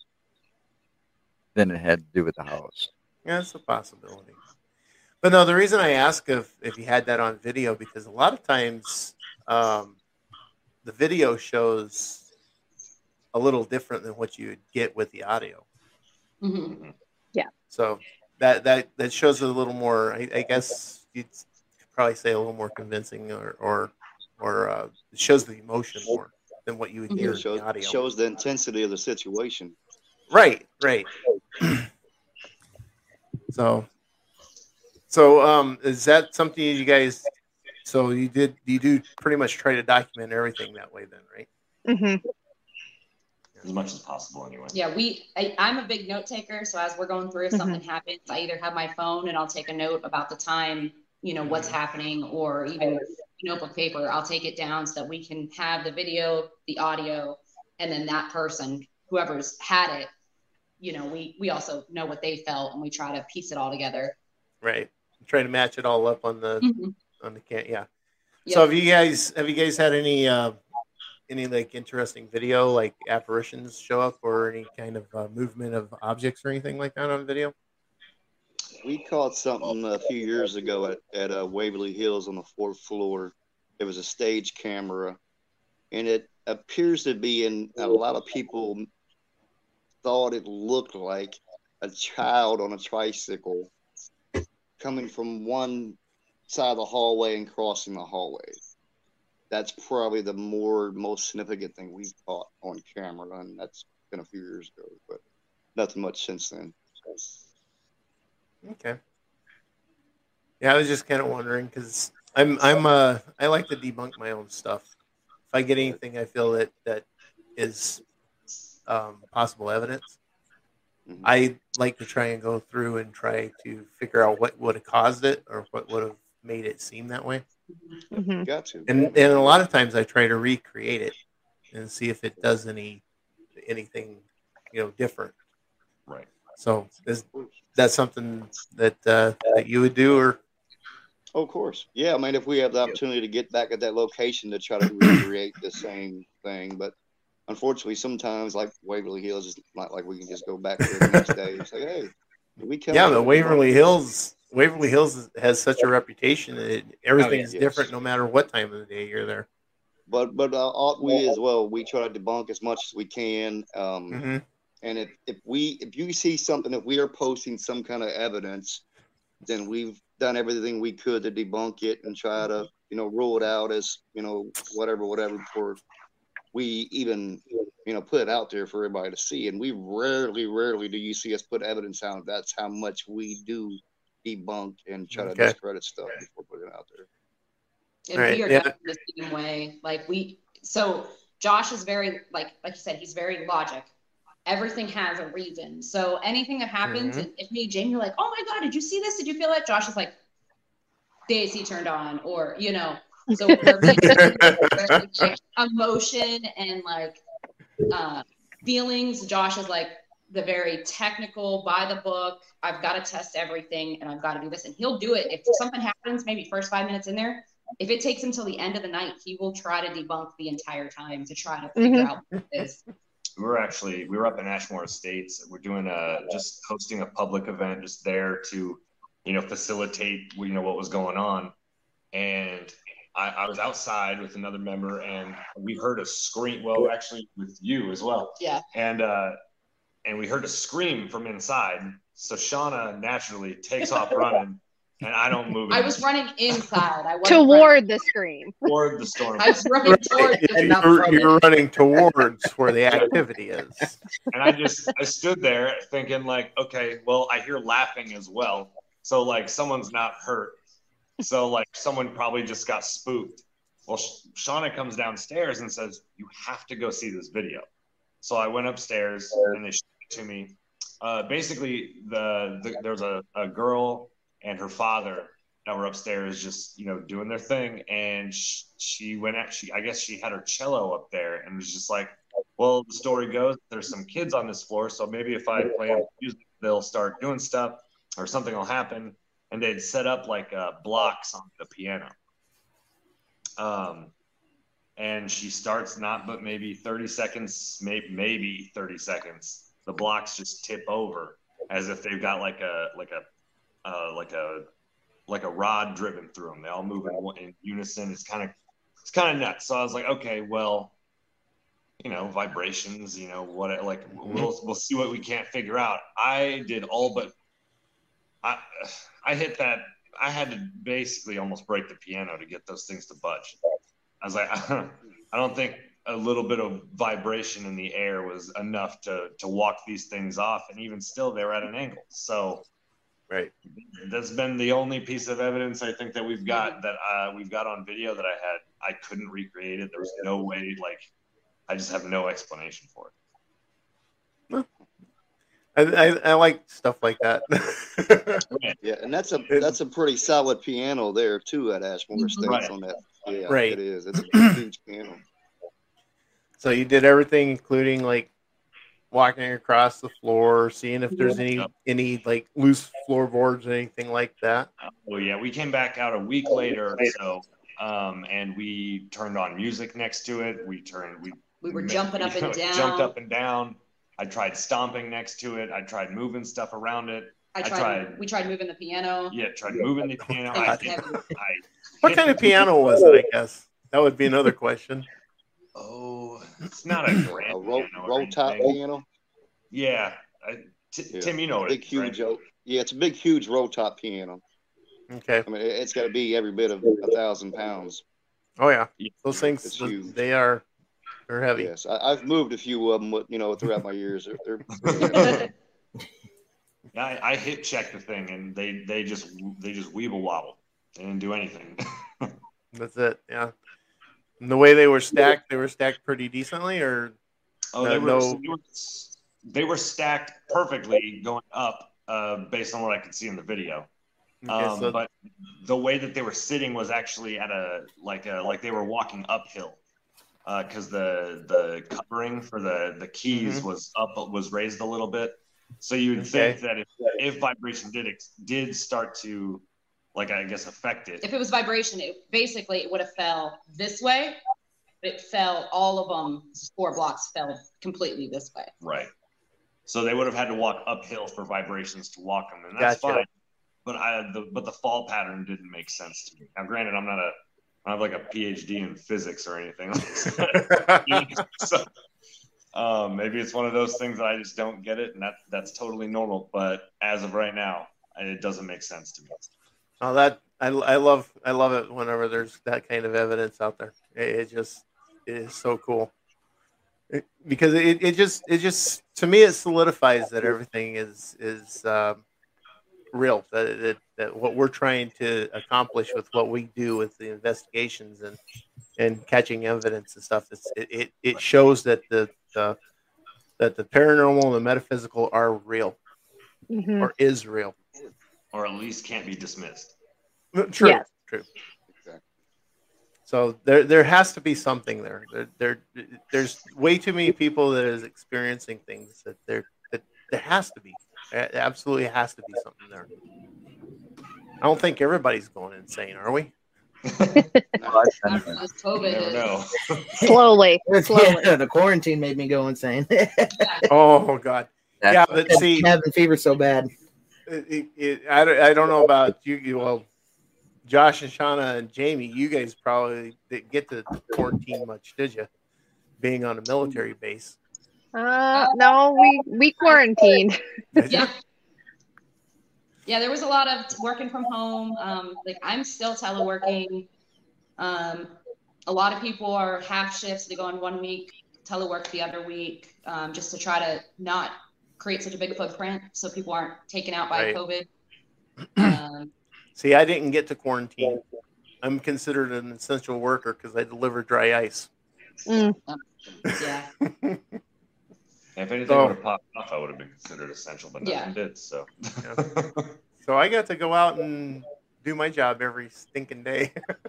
than it had to do with the house. Yeah, it's a possibility. But no, the reason I ask if if you had that on video because a lot of times um, the video shows a little different than what you would get with the audio. Mhm. So that that that shows it a little more. I, I guess you'd probably say a little more convincing, or or or uh, it shows the emotion more than what you would hear It shows, in the audio. shows the intensity of the situation. Right, right. so, so um, is that something you guys? So you did you do pretty much try to document everything that way, then, right? Mm-hmm. as much as possible anyway. Yeah, we. I, I'm a big note taker, so as we're going through, if Mhm. something happens, I either have my phone and I'll take a note about the time, you know, what's happening, or even notebook paper. I'll take it down so that we can have the video, the audio, and then that person, whoever's had it, you know, we we also know what they felt, and we try to piece it all together. Right. Try to match it all up on the Mhm. on the can. Yeah. Yep. So have you guys have you guys had any uh, any like interesting video like apparitions show up or any kind of uh, movement of objects or anything like that on video? We caught something a few years ago at, at uh, Waverly Hills on the fourth floor. It was a stage camera, and it appears to be, and a lot of people thought it looked like a child on a tricycle coming from one side of the hallway and crossing the hallway. That's probably the more most significant thing we've caught on camera, and that's been a few years ago, but nothing much since then. Okay. Yeah, I was just kind of wondering because I'm I'm uh I like to debunk my own stuff. If I get anything I feel that that is um, possible evidence, Mhm. I like to try and go through and try to figure out what would have caused it or what would have made it seem that way. Mm-hmm. Got to. And and a lot of times I try to recreate it and see if it does any anything you know different. Right. So is that something that uh, that you would do or? Oh, of course. Yeah, I mean, if we have the opportunity to get back at that location to try to recreate the same thing, but unfortunately, sometimes like Waverly Hills, it's not like we can just go back there the next day and say, "Hey, did we come?" Yeah, here but to Waverly debunk this?" Hills, Waverly Hills has such a reputation that everything's yes. different no matter what time of the day you're there. But but uh, all- we as well, we try to debunk as much as we can. Um, Mm-hmm. And if, if we if you see something, if we are posting some kind of evidence, then we've done everything we could to debunk it and try to, you know, rule it out as, you know, whatever, whatever before we even, you know, put it out there for everybody to see. And we rarely, rarely do you see us put evidence out. That's how much we do debunk and try Okay. to discredit stuff before putting it out there. And Right, we are yeah. definitely the same way. Like we, so Josh is very, like, like you said, he's very logic. Everything has a reason. So anything that happens, Mhm. and if me and Jamie are like, oh my God, did you see this? Did you feel it? Josh is like, the A C turned on, or, you know, so we're very, like, emotion and like uh, feelings. Josh is like the very technical, by the book. I've got to test everything and I've got to do this. And he'll do it. If something happens, maybe first five minutes in there, if it takes him till the end of the night, he will try to debunk the entire time to try to figure Mhm. out what it is. We were actually we were up in Ashmore Estates. We're doing a just hosting a public event just there to, you know, facilitate you know what was going on. And I, I was outside with another member, and we heard a scream. Well, actually, with you as well. Yeah. And uh, and we heard a scream from inside. So Shauna naturally takes off running, and I don't move. I was running inside. I wasn't running Toward the scream. toward the storm. I was running toward Yeah, And not you're, from you're it. running towards where the activity is. And I just I stood there thinking like, okay, well, I hear laughing as well. So like someone's not hurt. So like someone probably just got spooked. Well, Sh- Shauna comes downstairs and says, you have to go see this video. So I went upstairs and they showed it to me. Uh, basically, the, the there's a, a girl and her father that were upstairs just, you know, doing their thing. And sh- she went at, she, I guess she had her cello up there and was just like, well, the story goes, there's some kids on this floor. So maybe if I play them music, they'll start doing stuff or something will happen. And they'd set up like uh, blocks on the piano. Um, and she starts not but maybe thirty seconds, maybe, maybe thirty seconds. The blocks just tip over as if they've got like a like a uh, like a like a rod driven through them. They all move in, in unison. It's kind of it's kind of nuts. So I was like, okay, well, you know, vibrations. You know what? Like we'll we'll see what we can't figure out. I did all but I I hit that. I had to basically almost break the piano to get those things to budge. I was like, I don't think a little bit of vibration in the air was enough to to walk these things off, and even still, they were at an angle. So, Right. that's been the only piece of evidence I think that we've got that uh, we've got on video that I had. I couldn't recreate it. There was no way. Like, I just have no explanation for it. I, I, I like stuff like that. Yeah, and that's a that's a pretty solid piano there too at Ashmore Estates Right. on that. Yeah, Right. it is. It's a huge piano. So you did everything, including like walking across the floor, seeing if there's any Yep. any like loose floorboards or anything like that. Well, yeah, we came back out a week later or so, um, and we turned on music next to it. We turned we We were ma- jumping up you know, and down. jumped up and down. I tried stomping next to it. I tried moving stuff around it. I I tried, tried- we tried moving the piano. Yeah, tried moving the piano. It I, was did, heavy. I What kind of piano was it? I guess that would be another question. Oh, it's not a grand A roll, piano or roll top anything. piano. Yeah, I, t- Yeah. Tim, you know what Big, it is, huge. right? o- Yeah, it's a big, huge roll top piano. Okay. I mean, it- it's got to be every bit of a thousand pounds. Oh yeah, Yeah. those things It's huge. they are they're heavy. Yes, I, I've moved a few of them, with, you know, throughout my years. They're, they're, Yeah, I, I hit check the thing, and they they just they just weeble wobble. They didn't do anything. That's it. Yeah. And the way they were stacked, they were stacked pretty decently, or Oh, No, they were, no. they were they were stacked perfectly going up, uh, based on what I could see in the video. okay, Um, so but the way that they were sitting was actually at a like a like they were walking uphill, because the the covering for the the keys Mhm. was up was raised a little bit. So you would Okay. think that if, if vibration did ex- did start to, like, I guess, affect it. If it was vibration, it basically it would have fell this way. It fell, all of them, four blocks fell completely this way. Right. So they would have had to walk uphill for vibrations to walk them, and that's Gotcha. fine. But I, the but the fall pattern didn't make sense to me. Now, granted, I'm not a, I don't have like a P H D in physics or anything. so, um, maybe it's one of those things that I just don't get it, and that that's totally normal. But as of right now, it doesn't make sense to me. oh, that I, I love I love it whenever there's that kind of evidence out there. It, it just it is so cool. It- because it, it just it just to me it solidifies that everything is is um, real. That, that that what we're trying to accomplish with what we do with the investigations and and catching evidence and stuff. It's, it, it it shows that the, the that the paranormal and the metaphysical are real Mhm. or is real. Or at least can't be dismissed. True, Yes. true. Exactly. So there there has to be something there. There, there there's way too many people that is experiencing things that there that there has to be. There absolutely has to be something there. I don't think everybody's going insane, are we? Not as You COVID never is. know. Slowly, slowly. Yeah, the quarantine made me go insane. Oh God, That's yeah. But see, Having fever so bad. it, it, it, I don't I don't know about you. you- Well, Josh and Shauna and Jamie, you guys probably didn't get to quarantine much, did you? Being on a military base. Uh, no, we we quarantined. Did you? Yeah. Yeah, there was a lot of working from home. Um, like I'm still teleworking. Um, a lot of people are half shifts. They go on one week, telework the other week, um, just to try to not create such a big footprint so people aren't taken out by Right. COVID. Um, See, I didn't get to quarantine. I'm considered an essential worker because I deliver dry ice. Mm. yeah. If anything So- would have popped off, I would have been considered essential, but nothing Yeah. did. So, So I got to go out and do my job every stinking day.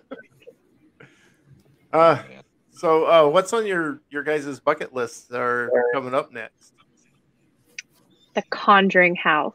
uh, Yeah. so uh, what's on your your guys' bucket list that are coming up next? The Conjuring House.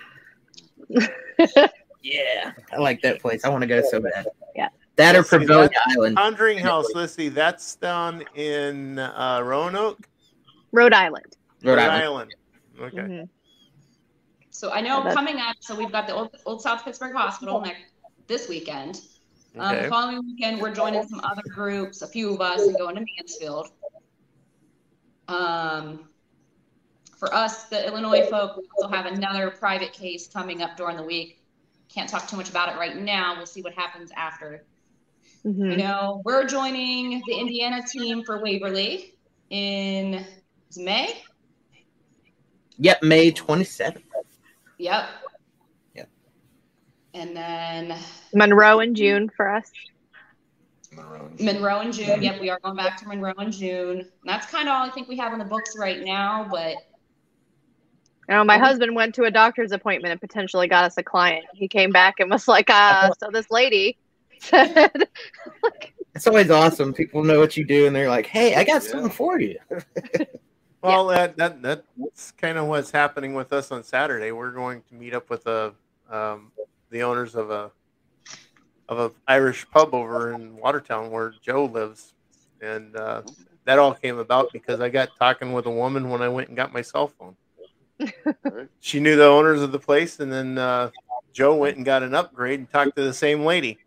Yeah, I like that place. I want to go so bad. Yeah. That or Let's see, Pravonia that's Island. Conjuring House. Let's see, that's down in uh, Roanoke, Rhode Island. Rhode Island. Okay. Mhm. So I know Yeah, that's- coming up, so we've got the Old, Old South Pittsburgh Hospital next this weekend. Um, Okay. The following weekend, we're joining some other groups, a few of us, and going to Mansfield. Um, for us, the Illinois folk, we also have another private case coming up during the week. Can't talk too much about it right now. We'll see what happens after. Mhm. You know, we're joining the Indiana team for Waverly in is it May. Yep, May twenty-seventh. Yep. Yep. And then Monroe in June for us. Monroe. Monroe in June. Yep, we are going back to Monroe in June. And that's kind of all I think we have in the books right now. But You know, my Well, we- husband went to a doctor's appointment and potentially got us a client. He came back and was like, uh, so this lady said, It's always awesome. People know what you do, and they're like, "Hey, I got Yeah. something for you." Well, that, that that's kind of what's happening with us on Saturday. We're going to meet up with a um, the owners of a of a Irish pub over in Watertown where Joe lives, and uh, that all came about because I got talking with a woman when I went and got my cell phone. Right. She knew the owners of the place, and then uh, Joe went and got an upgrade and talked to the same lady.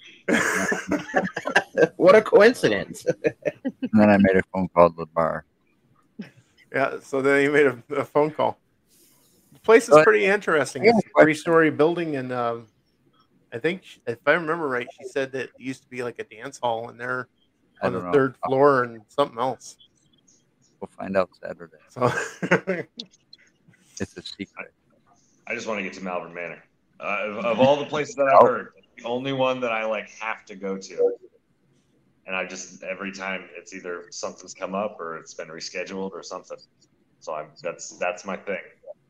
What a coincidence! And then I made a phone call to the bar. Yeah, so then he made a, a phone call. The place is But- pretty interesting. It's a three-story building, and um, I think, she- if I remember right, she said that it used to be like a dance hall in there I on the don't know. third floor and something else. We'll find out Saturday. So, It's a secret. I just want to get to Malvern Manor. Uh, of, of all the places that I've Oh. heard, the only one that I like have to go to. And I just every time it's either something's come up or it's been rescheduled or something. So I'm that's that's my thing.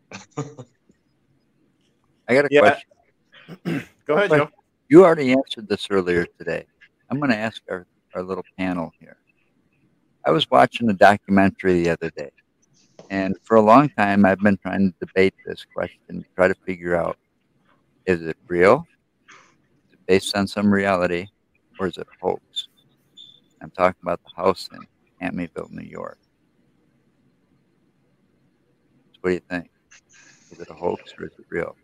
I got a Yeah. question. go ahead, Joe. You already answered this earlier today. I'm going to ask our, our little panel here. I was watching a documentary the other day, and for a long time, I've been trying to debate this question, try to figure out, is it real? Is it based on some reality, or is it a hoax? I'm talking about the house in Amityville, New York. So what do you think? Is it a hoax or is it real?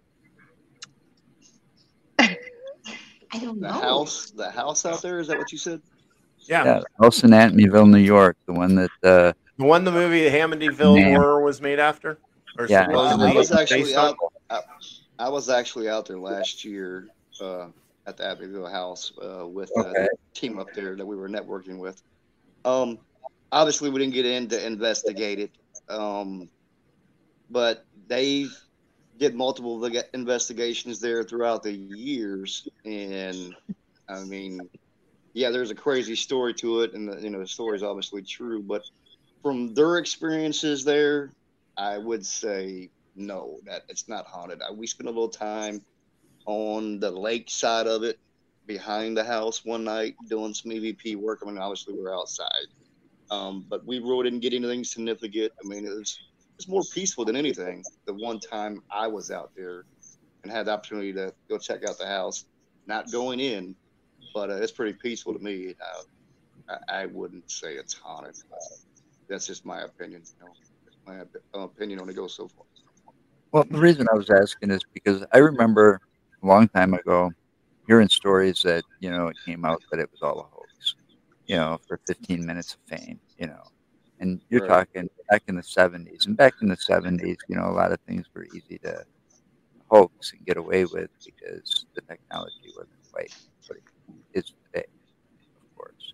I don't The know. house, the house out there. Is that what you said? Yeah, Yeah, the house in Amityville, New York, the one that uh, the one the movie Amityville Man. Horror was made after, or Yeah. supposedly I was actually based on. out. I, I was actually out there last year uh, at the Abbeville house uh, with uh, Okay. the team up there that we were networking with. Um, obviously we didn't get in to investigate it, um, but they did multiple investigations there throughout the years, and I mean, yeah, there's a crazy story to it, and the, you know the story is obviously true, but from their experiences there, I would say no, that it's not haunted. We spent a little time on the lake side of it, behind the house one night, doing some E V P work. I mean, obviously we were outside, um, but we really didn't get anything significant. I mean, it was it's more peaceful than anything. The one time I was out there and had the opportunity to go check out the house, not going in, but uh, it's pretty peaceful to me. Uh, I, I wouldn't say it's haunted. That's just my opinion. You know, my opinion only goes so far. Well, the reason I was asking is because I remember a long time ago hearing stories that, you know, it came out that it was all a hoax, you know, for fifteen minutes of fame, you know. And you're Right. talking back in the seventies. And back in the seventies, you know, a lot of things were easy to hoax and get away with because the technology wasn't quite what it is today, of course.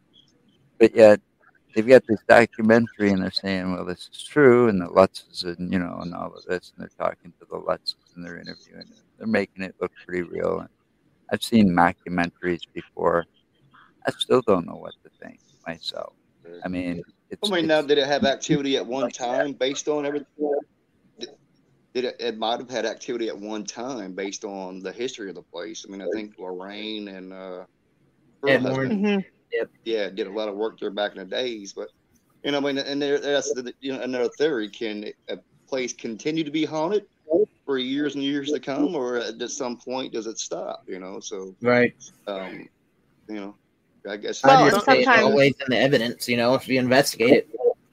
But yet, they've got this documentary and they're saying, well, this is true, and the Lutzes and, you know, and all of this, and they're talking to the Lutzes and they're interviewing them. They're making it look pretty real. And I've seen mockumentaries before. I still don't know what to think myself. I mean, it's. I mean, it's, now, did it have activity at one time based on everything? Did, did it, it might have had activity at one time based on the history of the place. I mean, I think Lorraine and uh, her Ed husband, hmm yeah, did a lot of work there back in the days. But, you know, I mean, and there, that's the, you know, another theory. Can a place continue to be haunted for years and years to come, or at some point does it stop, you know? So, Right. um, you know, I guess. Well, I and just say it's sometimes- always in the evidence, you know, if you investigate it.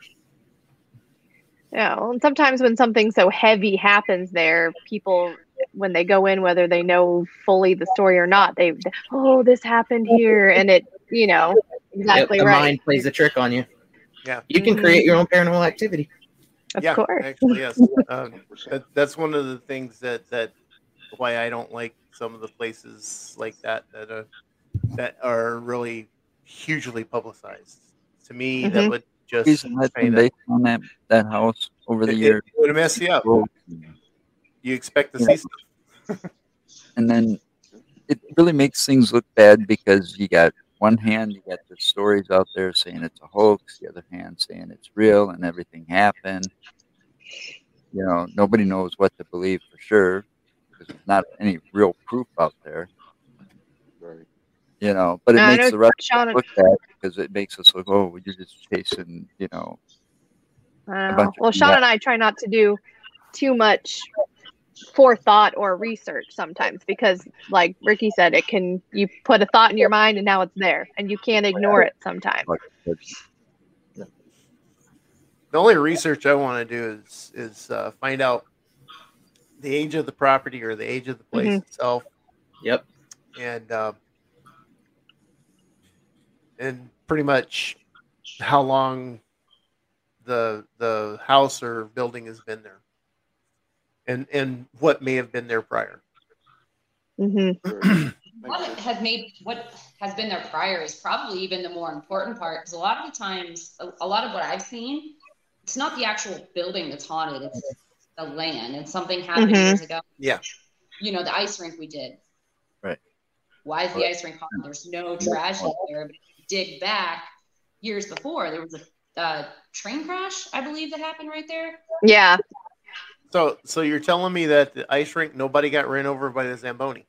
Yeah, well, and sometimes when something so heavy happens there, people, when they go in, whether they know fully the story or not, they, oh, this happened here, and it, you know, exactly Yep, the right. mind plays a trick on you. Yeah. You can Mhm. create your own paranormal activity. Of yeah, course. actually, yes. Um, that, that's one of the things that that why I don't like some of the places like that that are that are really hugely publicized. To me, that Mhm. would just reason that's been kind of based on that, that house over the it, years. it would mess you up. Well, You expect to Yeah. see stuff. And then it really makes things look bad because you got one hand, you got the stories out there saying it's a hoax, the other hand saying it's real and everything happened. You know, nobody knows what to believe for sure because there's not any real proof out there. Right. You know, but it No, I makes know the rest Sean- of us look bad because it makes us look, oh, you're just chasing, you know. I know. bunch of Well, Sean B S. and I try not to do too much forethought or research sometimes because, like Ricky said, it can you put a thought in your mind and now it's there, and you can't ignore it sometimes. Like, The only research I want to do is is uh, find out the age of the property or the age of the place Mhm. itself, Yep. and uh, and pretty much how long the the house or building has been there, and and what may have been there prior. hmm Right. What Makes sense. has made what has been there prior is probably even the more important part, because a lot of the times, a, a lot of what I've seen, it's not the actual building that's haunted, it's the land, and something happened Mhm. years ago. Yeah. You know, the ice rink we did. Right. Why is the ice rink haunted? There's no tragedy there, but if you dig back years before, there was a uh, train crash, I believe, that happened right there. Yeah. So so you're telling me that the ice rink nobody got ran over by the Zamboni?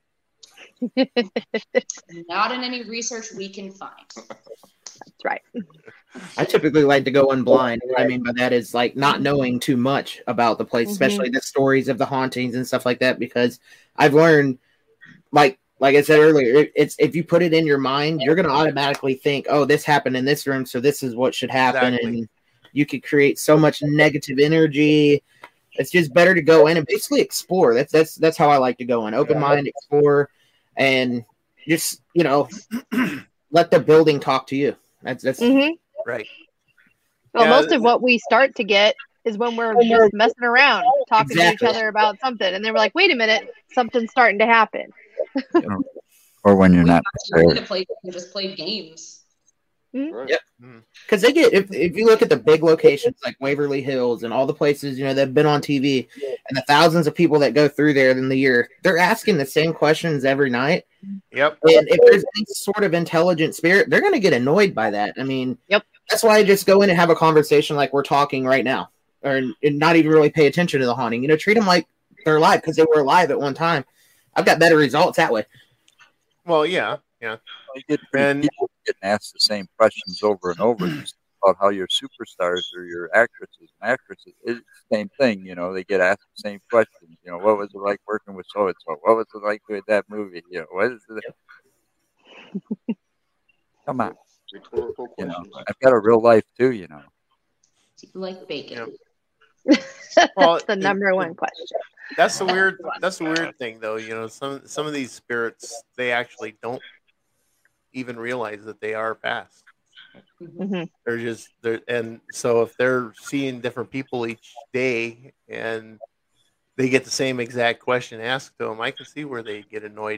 Not in any research we can find. That's right. I typically like to go in blind. What I mean by that is like not knowing too much about the place, Mhm. especially the stories of the hauntings and stuff like that, because I've learned, like like I said earlier, it, it's if you put it in your mind, you're going to automatically think, oh, this happened in this room, so this is what should happen. Exactly. And you could create so much negative energy. It's just better to go in and basically explore. That's that's that's how I like to go in. Open mind, explore, and just, you know, let the building talk to you. That's that's hmm Right. Well, Yeah, most th- of what we start to get is when we're just messing around, talking Exactly. to each other about something, and then we're like, "Wait a minute, something's starting to happen." or when you're We not actually went prepared. to place and just played games. Mhm. Yep. Because they get, if, if you look at the big locations like Waverly Hills and all the places, you know, that have been on T V and the thousands of people that go through there in the year, they're asking the same questions every night. Yep. And if there's any sort of intelligent spirit, they're going to get annoyed by that. I mean, Yep. That's why I just go in and have a conversation like we're talking right now, or and not even really pay attention to the haunting. You know, treat them like they're alive because they were alive at one time. I've got better results that way. Well, yeah, yeah. You get And- people getting asked the same questions over and over just about how your superstars or your actresses and actresses is the same thing. You know, they get asked the same questions. You know, what was it like working with so and so? What was it like with that movie? You know, what is it? Come on, Rhetorical you know, questions. I've got a real life too. You know, Do you like bacon? Well, That's the it- number it- one question. That's the weird. That's the weird thing, though. You know, some some of these spirits, they actually don't even realize that they are past. Mhm. They're just they're, and so if they're seeing different people each day and they get the same exact question asked to them, I can see where they get annoyed.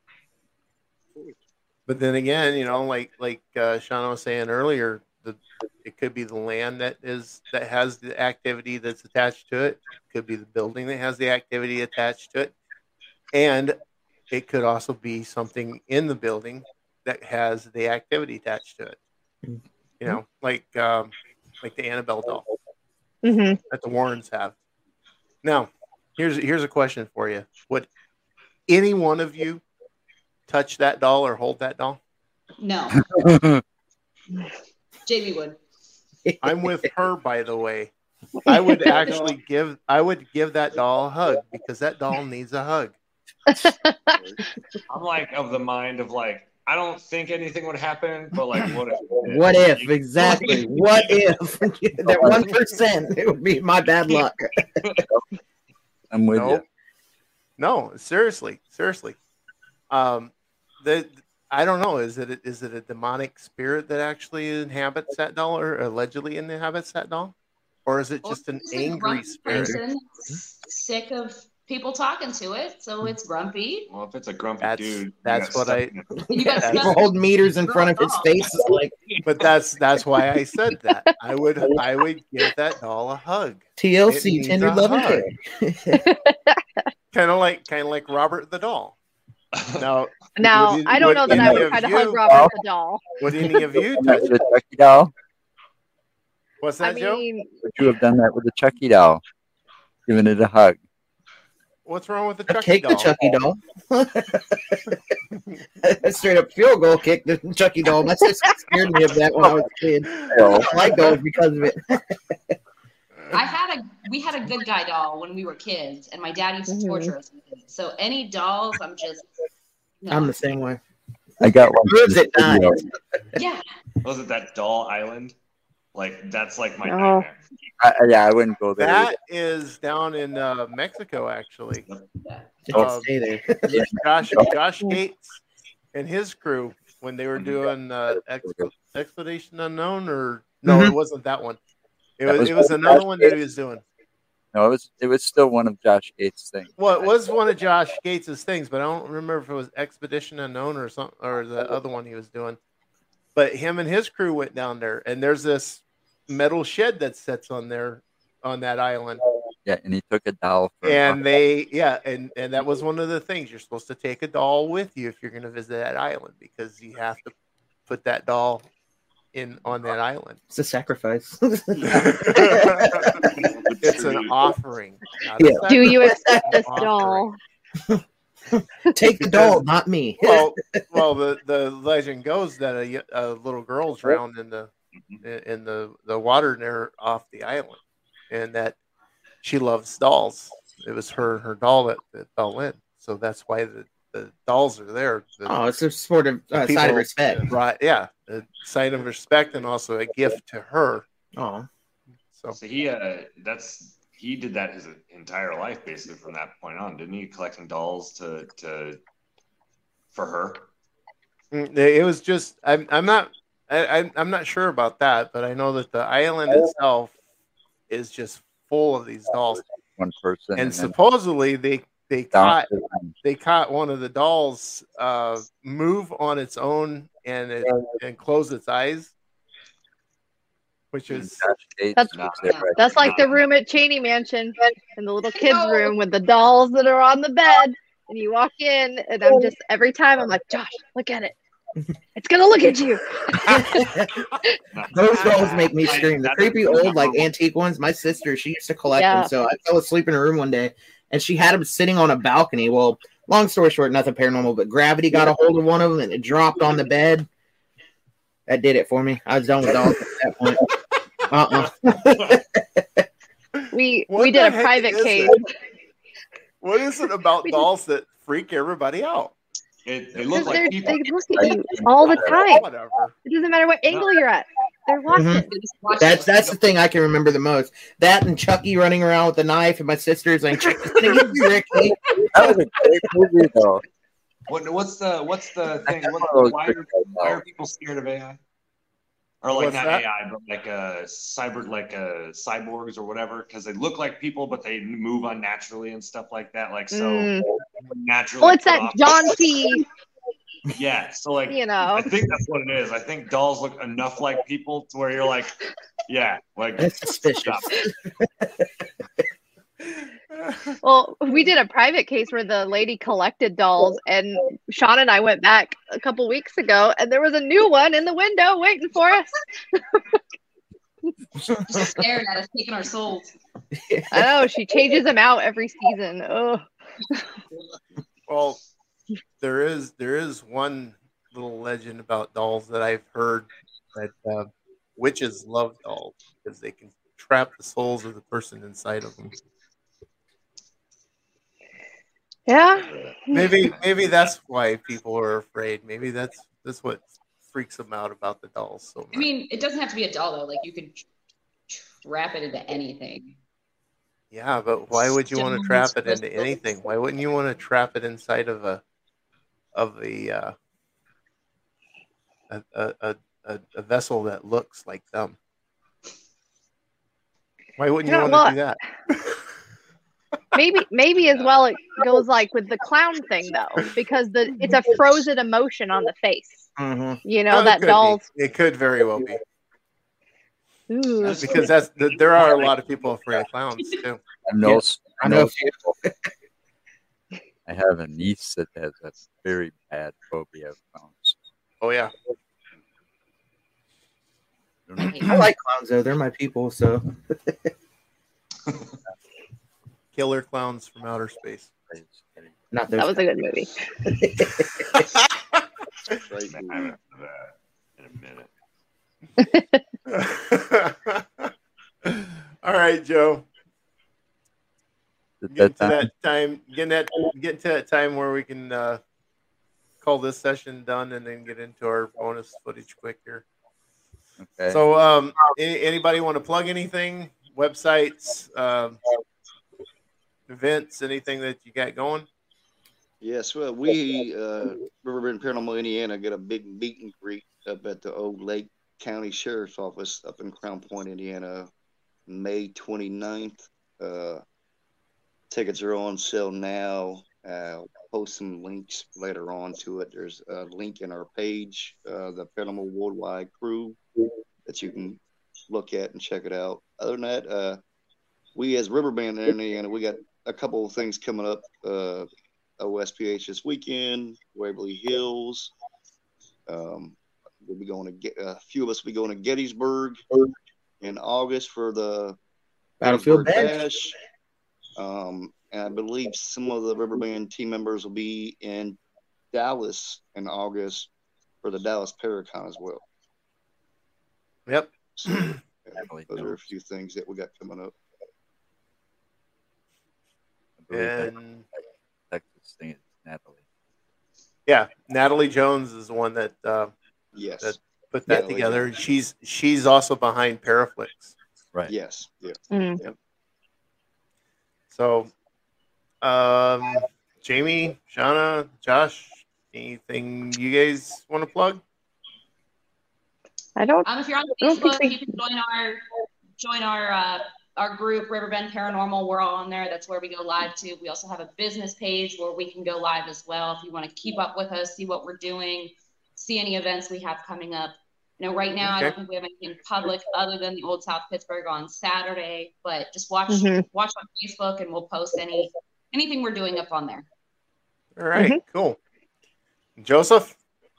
But then again, you know, like like uh, Shauna was saying earlier, the it could be the land that is that has the activity that's attached to it. It could be the building that has the activity attached to it, and it could also be something in the building that has the activity attached to it. You know, like um, like the Annabelle doll Mhm. that the Warrens have. Now, here's here's a question for you: would any one of you touch that doll or hold that doll? No, Jamie would. I'm with her, by the way. I would actually give I would give that doll a hug because that doll needs a hug. I'm like of the mind of like, I don't think anything would happen, but like, what if? it did? What if? Exactly. What if? That one percent, it would be my bad luck. I'm with No, you. no, seriously, seriously. Um, the I don't know. Is it is it a demonic spirit that actually inhabits that doll, or allegedly inhabits that doll, or is it Well, just an it's a angry grumpy spirit? person sick of people talking to it, so it's grumpy. Well, if it's a grumpy That's- dude, you that's got what stuck I- in it. You got That's- stuck Hold meters in front of his face. Is like But that's that's why I said that. I would I would give that doll a hug, T L It C, needs tender a love and hug. care. kind of like kind of like Robert the doll. Now, Now, Would you- I don't would know that I any would of try to you- hug Robert the doll. would any of you Done touch that with it? a Chucky doll? What's I that, Joe? mean, Would you have done that with a Chucky doll? Giving it a hug? What's wrong with the I'd Chucky take doll? the Chucky doll. A straight up field goal kick the Chucky doll. My sister scared me of that when I was a kid. I don't like those because of it. I had a we had a good guy doll when we were kids, and my dad used to Mhm. torture us with it. So any dolls, I'm just no. I'm the same way. I got one. Proves it video. dies. yeah. Was it that doll island? Like that's like my No. nightmare. I, I- yeah, I wouldn't go there. That is down in uh, Mexico, actually. Just Um, stay there. Josh Josh Gates and his crew when they were doing uh, Ex- Expedition Unknown, or no, Mhm. it wasn't that one. It That was, was it was one of another Josh one that he Gates. was doing. No, it was it was still one of Josh Gates' things. Well, it was one of Josh Gates' things, but I don't remember if it was Expedition Unknown or something, or the other one he was doing. But him and his crew went down there, and there's this metal shed that sits on there on that island, Yeah, and he took a doll for and they, yeah, and and that was one of the things. You're supposed to take a doll with you if you're going to visit that island because you have to put that doll in on that island. It's a sacrifice. It's an offering. not a Yeah. do you sacrifice, accept it's this an doll? Take the doll, not me. well, well, the, the legend goes that a, a little girl drowned in the in the, the water near off the island, and that she loves dolls. It was her her doll that, that fell in, so that's why the, the dolls are there. The, Oh, it's a sort of uh, the sign of people- respect. right? Yeah, a sign of respect and also a gift to her. Oh, So So he uh that's he did that his entire life basically from that point on, didn't he? Collecting dolls to to for her. Mm, it was just I'm I'm not I, I'm I'm not sure about that, but I know that the island itself is just full of these dolls, one person, and then supposedly they they down caught to them. they caught one of the dolls uh, move on its own and it and close its eyes, which is That's was there right that's like the No. room at Cheney Mansion in the little kids' room with the dolls that are on the bed. And you walk in, and I'm just every time I'm like, Josh, look at it. It's gonna look at you. Those dolls make me I- scream. The that creepy doesn't old, like remember. antique ones. My sister, she used to collect Yeah. them. So I fell asleep in her room one day, and she had them sitting on a balcony. Well, long story short, nothing paranormal, but gravity got a hold of one of them, and it dropped on the bed. That did it for me. I was done with dolls at that point. Uh-uh. We What we the did a heck private is case. it? What is it about We did- dolls that freak everybody out? It, they Because look they're like people. they look at you all the time. Whatever. It doesn't matter what angle you're at. They're watching. Mhm. That's that's the thing I can remember the most. That and Chucky running around with the knife, and my sister's like, "Chucky's gonna get you, Ricky." That was a great movie, though. What, what's the what's the thing? What, Oh, why, are, why are people scared of A I? Or like What's not that? A I, but like uh cyber, like uh cyborgs or whatever, because they look like people, but they move unnaturally and stuff like that. Like so Mm. naturally. Well, it's put that off- John C. Yeah, so like You know. I think that's what it is. I think dolls look enough like people to where you're like, yeah, like That's suspicious. stop. Well, we did a private case where the lady collected dolls, and Sean and I went back a couple weeks ago, and there was a new one in the window waiting for us. Staring at us, taking our souls. I know she changes them out every season. Oh, Well, there is there is one little legend about dolls that I've heard that uh, witches love dolls because they can trap the souls of the person inside of them. yeah. Maybe maybe that's why people are afraid. Maybe that's that's what freaks them out about the dolls so much. I mean, it doesn't have to be a doll though. Like you could wrap it into anything. Yeah, but why would you want to Stones, trap it into crystals. anything? Why wouldn't you want to trap it inside of a of a uh, a, a, a, a a vessel that looks like them? Why wouldn't you Yeah, want well, to do that? Maybe, maybe as well it goes like with the clown thing though, because the it's a frozen emotion on the face. hmm You know Oh, it that could dolls. be. It could very well be Ooh. That's because that's th- there are a lot of people afraid of clowns too. I know. Yeah, I know. I have a niece that has a very bad phobia of clowns. Oh yeah, I don't know. I like clowns though; they're my people. So killer clowns from outer space. not those. That was a good movie. Right. Man, I haven't done that in a minute. All right, Joe. At Getting that to time, that time, getting that, getting to that time where we can uh, call this session done and then get into our bonus footage quick here. okay. So, um, any, anybody want to plug anything? Websites, um, events, anything that you got going? Yes, well, we, uh, Riverbend Paranormal, Indiana, got a big meet and greet up at the Old Lake County Sheriff's Office up in Crown Point, Indiana, May twenty-ninth. Uh, tickets are on sale now. Uh, I'll post some links later on to it. There's a link in our page, uh, the Paranormal Worldwide Crew, that you can look at and check it out. Other than that, uh, we as Riverbend, Indiana, we got a couple of things coming up. Uh, O S P H this weekend, Waverly Hills. Um, we'll be going to get a few of us will be going to Gettysburg in August for the Battlefield Gettysburg Bash. Bash. Um, and I believe some of the Riverband team members will be in Dallas in August for the Dallas Paracon as well. Yep. So yeah, Definitely those are a don't. few things that we got coming up. I believe that And Texas thing is Natalie. yeah, Natalie Jones is the one that uh, Yes. That- put that Natalie together. Jones. She's she's also behind Paraflix. Right. Yes. Yeah. Mm. So, um, Jamie, Shauna, Josh, anything you guys want to plug? I don't. Um, if you're on I don't think Facebook, we- you can join our join our uh, our group, Riverbend Paranormal. We're all on there. That's where we go live to. We also have a business page where we can go live as well. If you want to keep up with us, see what we're doing, see any events we have coming up, You know, right now I Okay. don't think we have anything public other than the Old South Pittsburgh on Saturday. But just watch Mhm. watch on Facebook, and we'll post any anything we're doing up on there. All right, Mhm. cool. Joseph?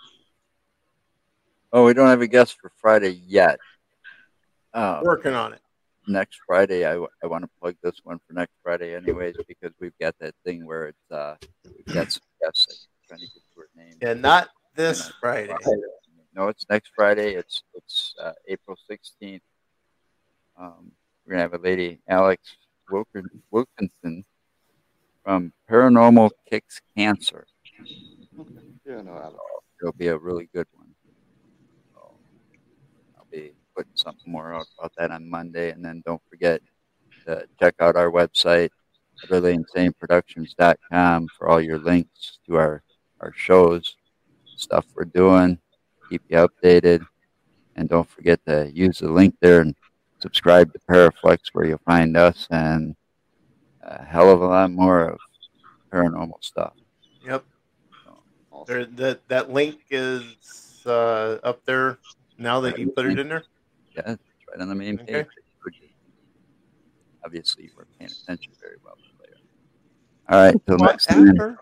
Oh, we don't have a guest for Friday yet. Um, Working on it. next Friday, I, I want to plug this one for next Friday, anyways, because we've got that thing where it's uh we've got some guests. I'm trying to get to her name. And not this Friday. No, it's next Friday. It's it's uh, April sixteenth. Um, we're gonna have a lady, Alex Wilkin, Wilkinson, from Paranormal Kicks Cancer. Yeah, no, Alex. It'll be a really good one. So I'll be putting something more out about that on Monday, and then don't forget to check out our website, utterly insane productions dot com, for all your links to our our shows, stuff we're doing. Keep you updated, and don't forget to use the link there and subscribe to Paraflex, where you'll find us and a hell of a lot more of paranormal stuff. Yep. Awesome. There, that that link is uh, up there now that you put it in there. Yeah, it's right on the main Okay. page. Obviously, you weren't paying attention very well later. All right, till What next time.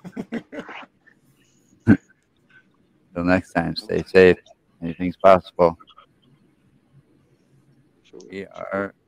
after? Till next time, stay safe. Anything's possible. Sure. We are